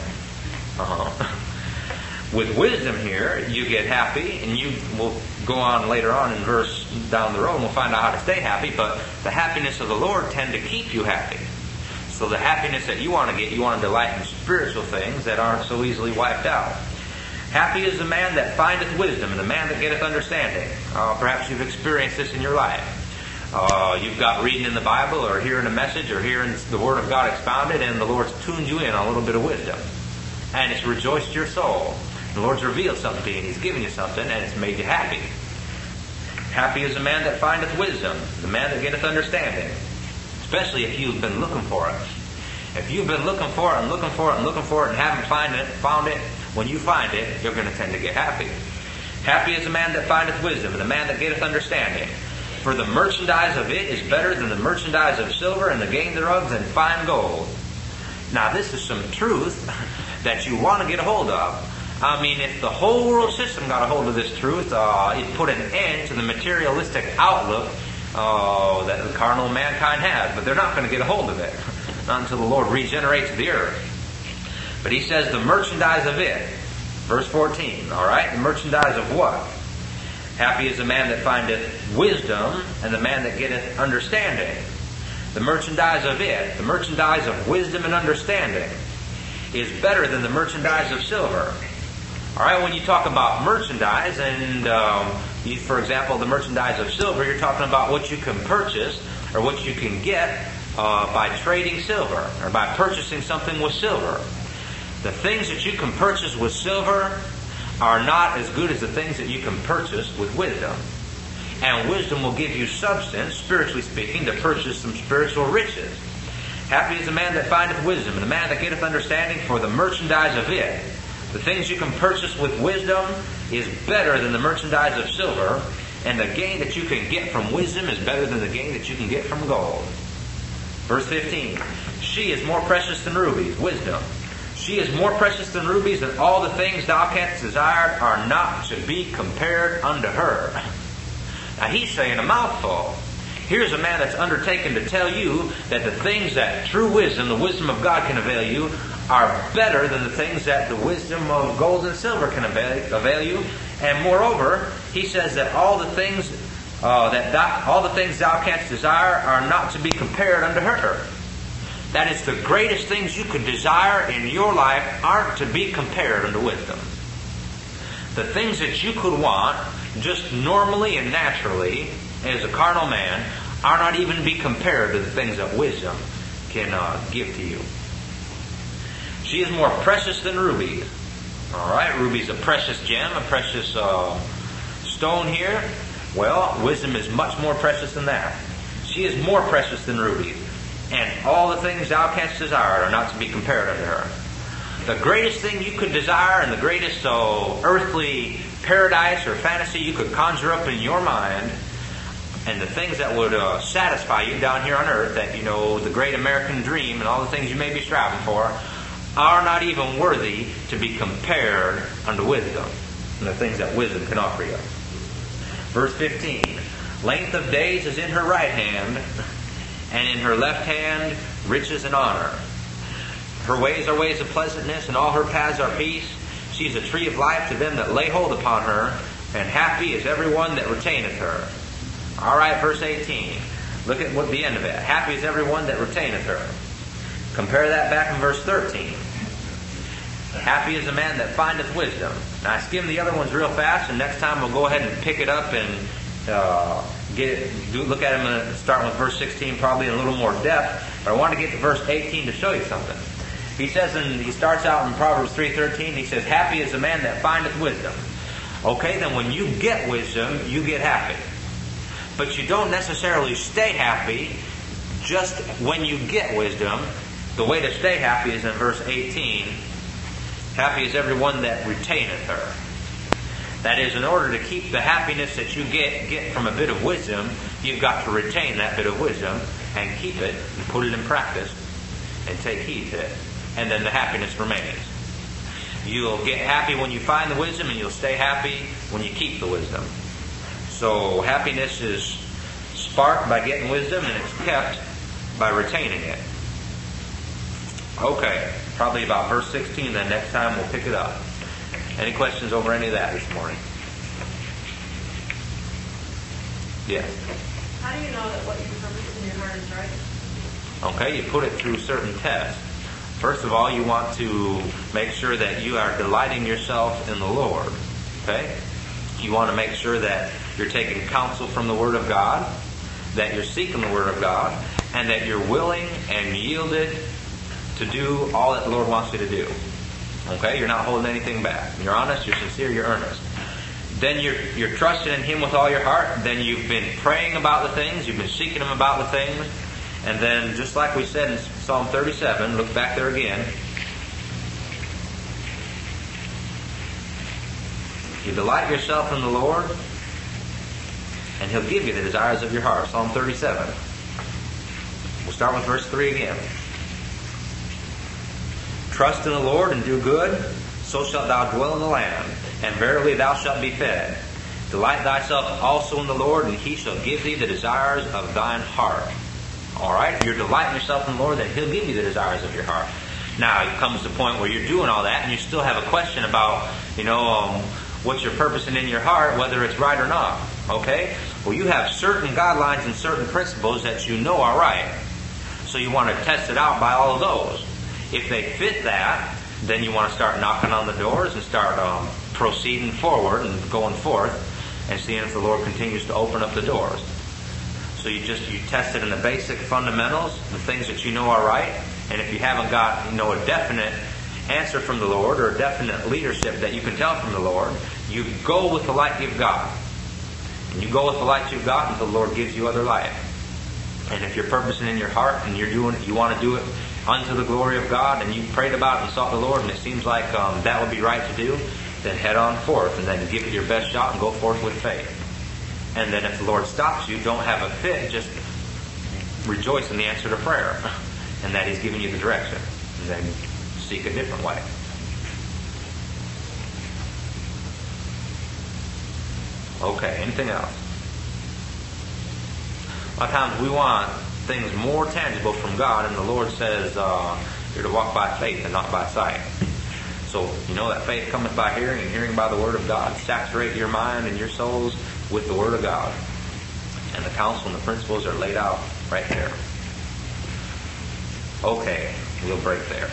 S1: With wisdom here, you get happy, and you will go on later on in verse down the road, and we'll find out how to stay happy, but the happiness of the Lord tend to keep you happy. So the happiness that you want to get, you want to delight in spiritual things that aren't so easily wiped out. Happy is the man that findeth wisdom, and the man that getteth understanding. Perhaps you've experienced this in your life. You've got reading in the Bible, or hearing a message, or hearing the Word of God expounded, and the Lord's tuned you in on a little bit of wisdom. And it's rejoiced your soul. The Lord's revealed something to you, and He's given you something, and it's made you happy. Happy is the man that findeth wisdom, the man that getteth understanding. Especially if you've been looking for it. If you've been looking for it and looking for it and looking for it and haven't found it, when you find it, you're going to tend to get happy. Happy is the man that findeth wisdom, and the man that getteth understanding. For the merchandise of it is better than the merchandise of silver, and the gain thereof than fine gold. Now this is some truth that you want to get a hold of. If the whole world system got a hold of this truth, it put an end to the materialistic outlook that the carnal mankind has. But they're not going to get a hold of it. Not until the Lord regenerates the earth. But He says the merchandise of it. Verse 14, alright? The merchandise of what? Happy is the man that findeth wisdom, and the man that getteth understanding. The merchandise of it, the merchandise of wisdom and understanding, is better than the merchandise of silver. Alright, when you talk about merchandise, and for example, the merchandise of silver, you're talking about what you can purchase, or what you can get by trading silver, or by purchasing something with silver. The things that you can purchase with silver are not as good as the things that you can purchase with wisdom. And wisdom will give you substance, spiritually speaking, to purchase some spiritual riches. Happy is the man that findeth wisdom, and the man that getteth understanding, for the merchandise of it. The things you can purchase with wisdom is better than the merchandise of silver, and the gain that you can get from wisdom is better than the gain that you can get from gold. Verse 15. She is more precious than rubies, wisdom. She is more precious than rubies, and all the things thou canst desire are not to be compared unto her. Now he's saying a mouthful. Here's a man that's undertaken to tell you that the things that true wisdom, the wisdom of God, can avail you are better than the things that the wisdom of gold and silver can avail you. And moreover, he says that all the things thou canst desire are not to be compared unto her. That is, the greatest things you could desire in your life aren't to be compared unto wisdom. The things that you could want just normally and naturally as a carnal man are not even to be compared to the things that wisdom can give to you. She is more precious than rubies. All right, ruby's a precious gem, a precious stone here. Well, wisdom is much more precious than that. She is more precious than rubies. And all the things thou canst desire are not to be compared unto her. The greatest thing you could desire and the greatest earthly paradise or fantasy you could conjure up in your mind, and the things that would satisfy you down here on earth, that, you know, the great American dream and all the things you may be striving for, are not even worthy to be compared unto wisdom and the things that wisdom can offer you. Verse 15. Length of days is in her right hand, and in her left hand riches and honor. Her ways are ways of pleasantness, and all her paths are peace. She is a tree of life to them that lay hold upon her, and happy is every one that retaineth her. All right, verse 18. Look at what the end of it. Happy is every one that retaineth her. Compare that back in verse 13. Happy is the man that findeth wisdom. Now I skimmed the other ones real fast, and next time we'll go ahead and pick it up and look at them and start with verse 16 probably in a little more depth. But I want to get to verse 18 to show you something. He says, and he starts out in Proverbs 3:13. He says, happy is the man that findeth wisdom. Okay, then when you get wisdom, you get happy. But you don't necessarily stay happy just when you get wisdom. The way to stay happy is in verse 18. Happy is everyone that retaineth her. That is, in order to keep the happiness that you get from a bit of wisdom, you've got to retain that bit of wisdom and keep it and put it in practice and take heed to it. And then the happiness remains. You'll get happy when you find the wisdom, and you'll stay happy when you keep the wisdom. So happiness is sparked by getting wisdom, and it's kept by retaining it. Okay, probably about verse 16, then next time we'll pick it up. Any questions over any of that this morning? Yes.
S2: How do you know that what you purpose in your heart is right?
S1: Okay, you put it through certain tests. First of all, you want to make sure that you are delighting yourself in the Lord. Okay? You want to make sure that you're taking counsel from the Word of God, that you're seeking the Word of God, and that you're willing and yielded to do all that the Lord wants you to do. Okay? You're not holding anything back. You're honest, you're sincere, you're earnest. Then you're trusting in Him with all your heart. Then you've been praying about the things. You've been seeking Him about the things. And then, just like we said in Psalm 37, look back there again. You delight yourself in the Lord, and He'll give you the desires of your heart. Psalm 37. We'll start with verse 3 again. Trust in the Lord and do good, so shalt thou dwell in the land, and verily thou shalt be fed. Delight thyself also in the Lord, and He shall give thee the desires of thine heart. All right? You're delighting yourself in the Lord, then He'll give you the desires of your heart. Now, it comes to the point where you're doing all that, and you still have a question about, what you're purposing in your heart, whether it's right or not. Okay? Well, you have certain guidelines and certain principles that you know are right. So you want to test it out by all of those. If they fit that, then you want to start knocking on the doors and start proceeding forward and going forth and seeing if the Lord continues to open up the doors. So you test it in the basic fundamentals, the things that you know are right. And if you haven't got a definite answer from the Lord or a definite leadership that you can tell from the Lord, you go with the light you've got. And you go with the light you've got until the Lord gives you other light. And if you're purposing in your heart and you want to do it unto the glory of God, and you've prayed about it and sought the Lord, and it seems like that would be right to do, then head on forth and then give it your best shot and go forth with faith. And then if the Lord stops you, don't have a fit, just rejoice in the answer to prayer and that He's given you the direction. And then seek a different way. Okay, anything else? A lot of times we want things more tangible from God, and the Lord says you're to walk by faith and not by sight. So, you know that faith cometh by hearing, and hearing by the Word of God. Saturate your mind and your souls with the Word of God. And the counsel and the principles are laid out right there. Okay, we'll break there.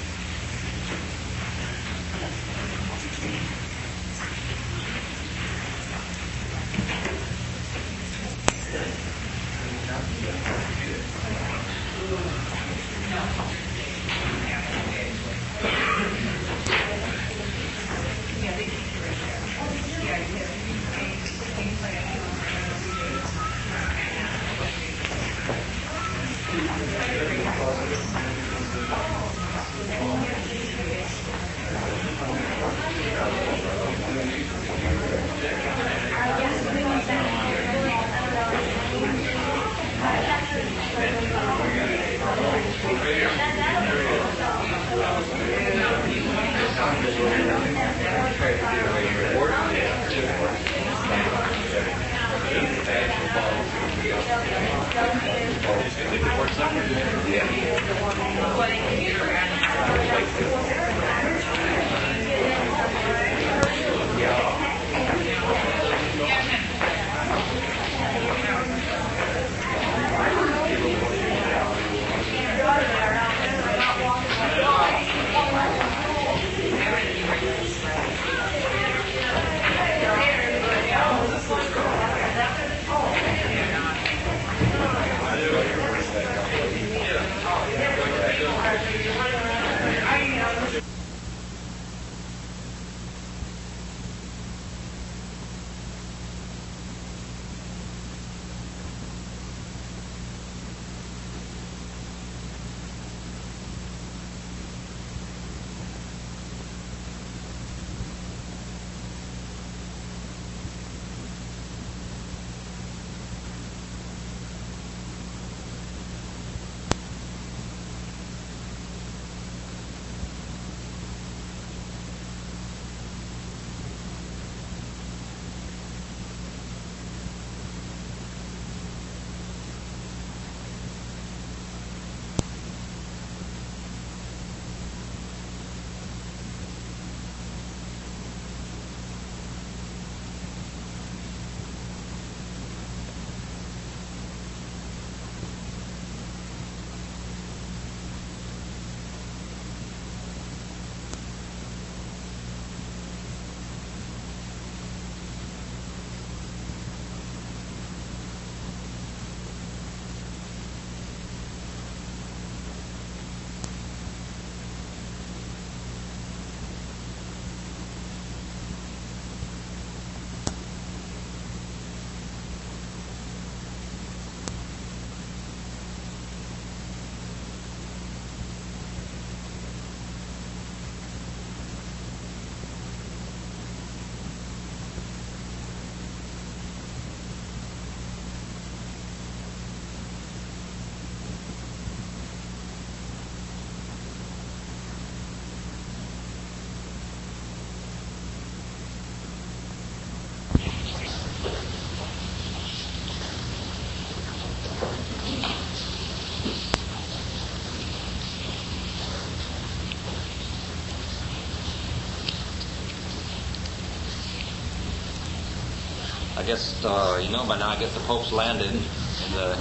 S1: I guess, you know by now, I guess the Pope's landed in the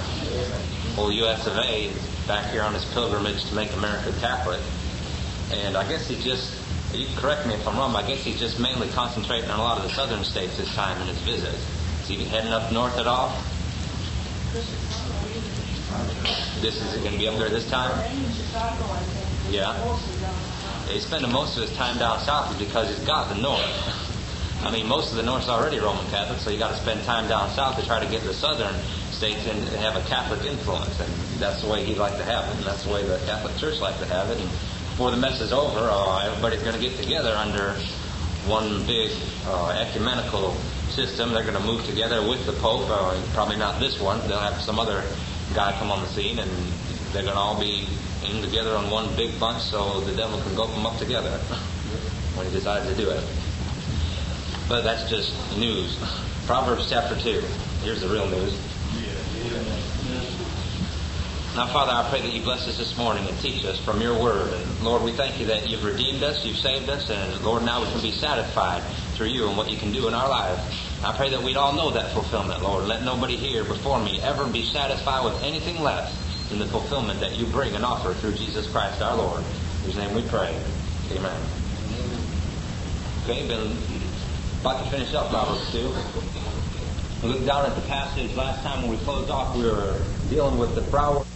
S1: whole U.S. of A. back here on his pilgrimage to make America Catholic. And I guess he just, you can correct me if I'm wrong, but I guess he's just mainly concentrating on a lot of the southern states this time in his visit. Is he heading up north at all? This is going to be up there this time? Yeah. He's spending most of his time down south because he's got the north. I mean, most of the North's already Roman Catholic, so you got to spend time down south to try to get the southern states in to have a Catholic influence, and that's the way he'd like to have it, and that's the way the Catholic Church like to have it. And before the mess is over, everybody's going to get together under one big ecumenical system. They're going to move together with the Pope, or probably not this one. They'll have some other guy come on the scene, and they're going to all be in together on one big bunch so the devil can gulp them up together when he decides to do it. But that's just news. Proverbs chapter 2. Here's the real news. Now, Father, I pray that you bless us this morning and teach us from your word. And Lord, we thank you that you've redeemed us, you've saved us, and Lord, now we can be satisfied through you and what you can do in our lives. I pray that we'd all know that fulfillment, Lord. Let nobody here before me ever be satisfied with anything less than the fulfillment that you bring and offer through Jesus Christ our Lord. In whose name we pray. Amen. Okay, been about to finish up Proverbs 2. We looked down at the passage last time when we closed off. We were dealing with the brow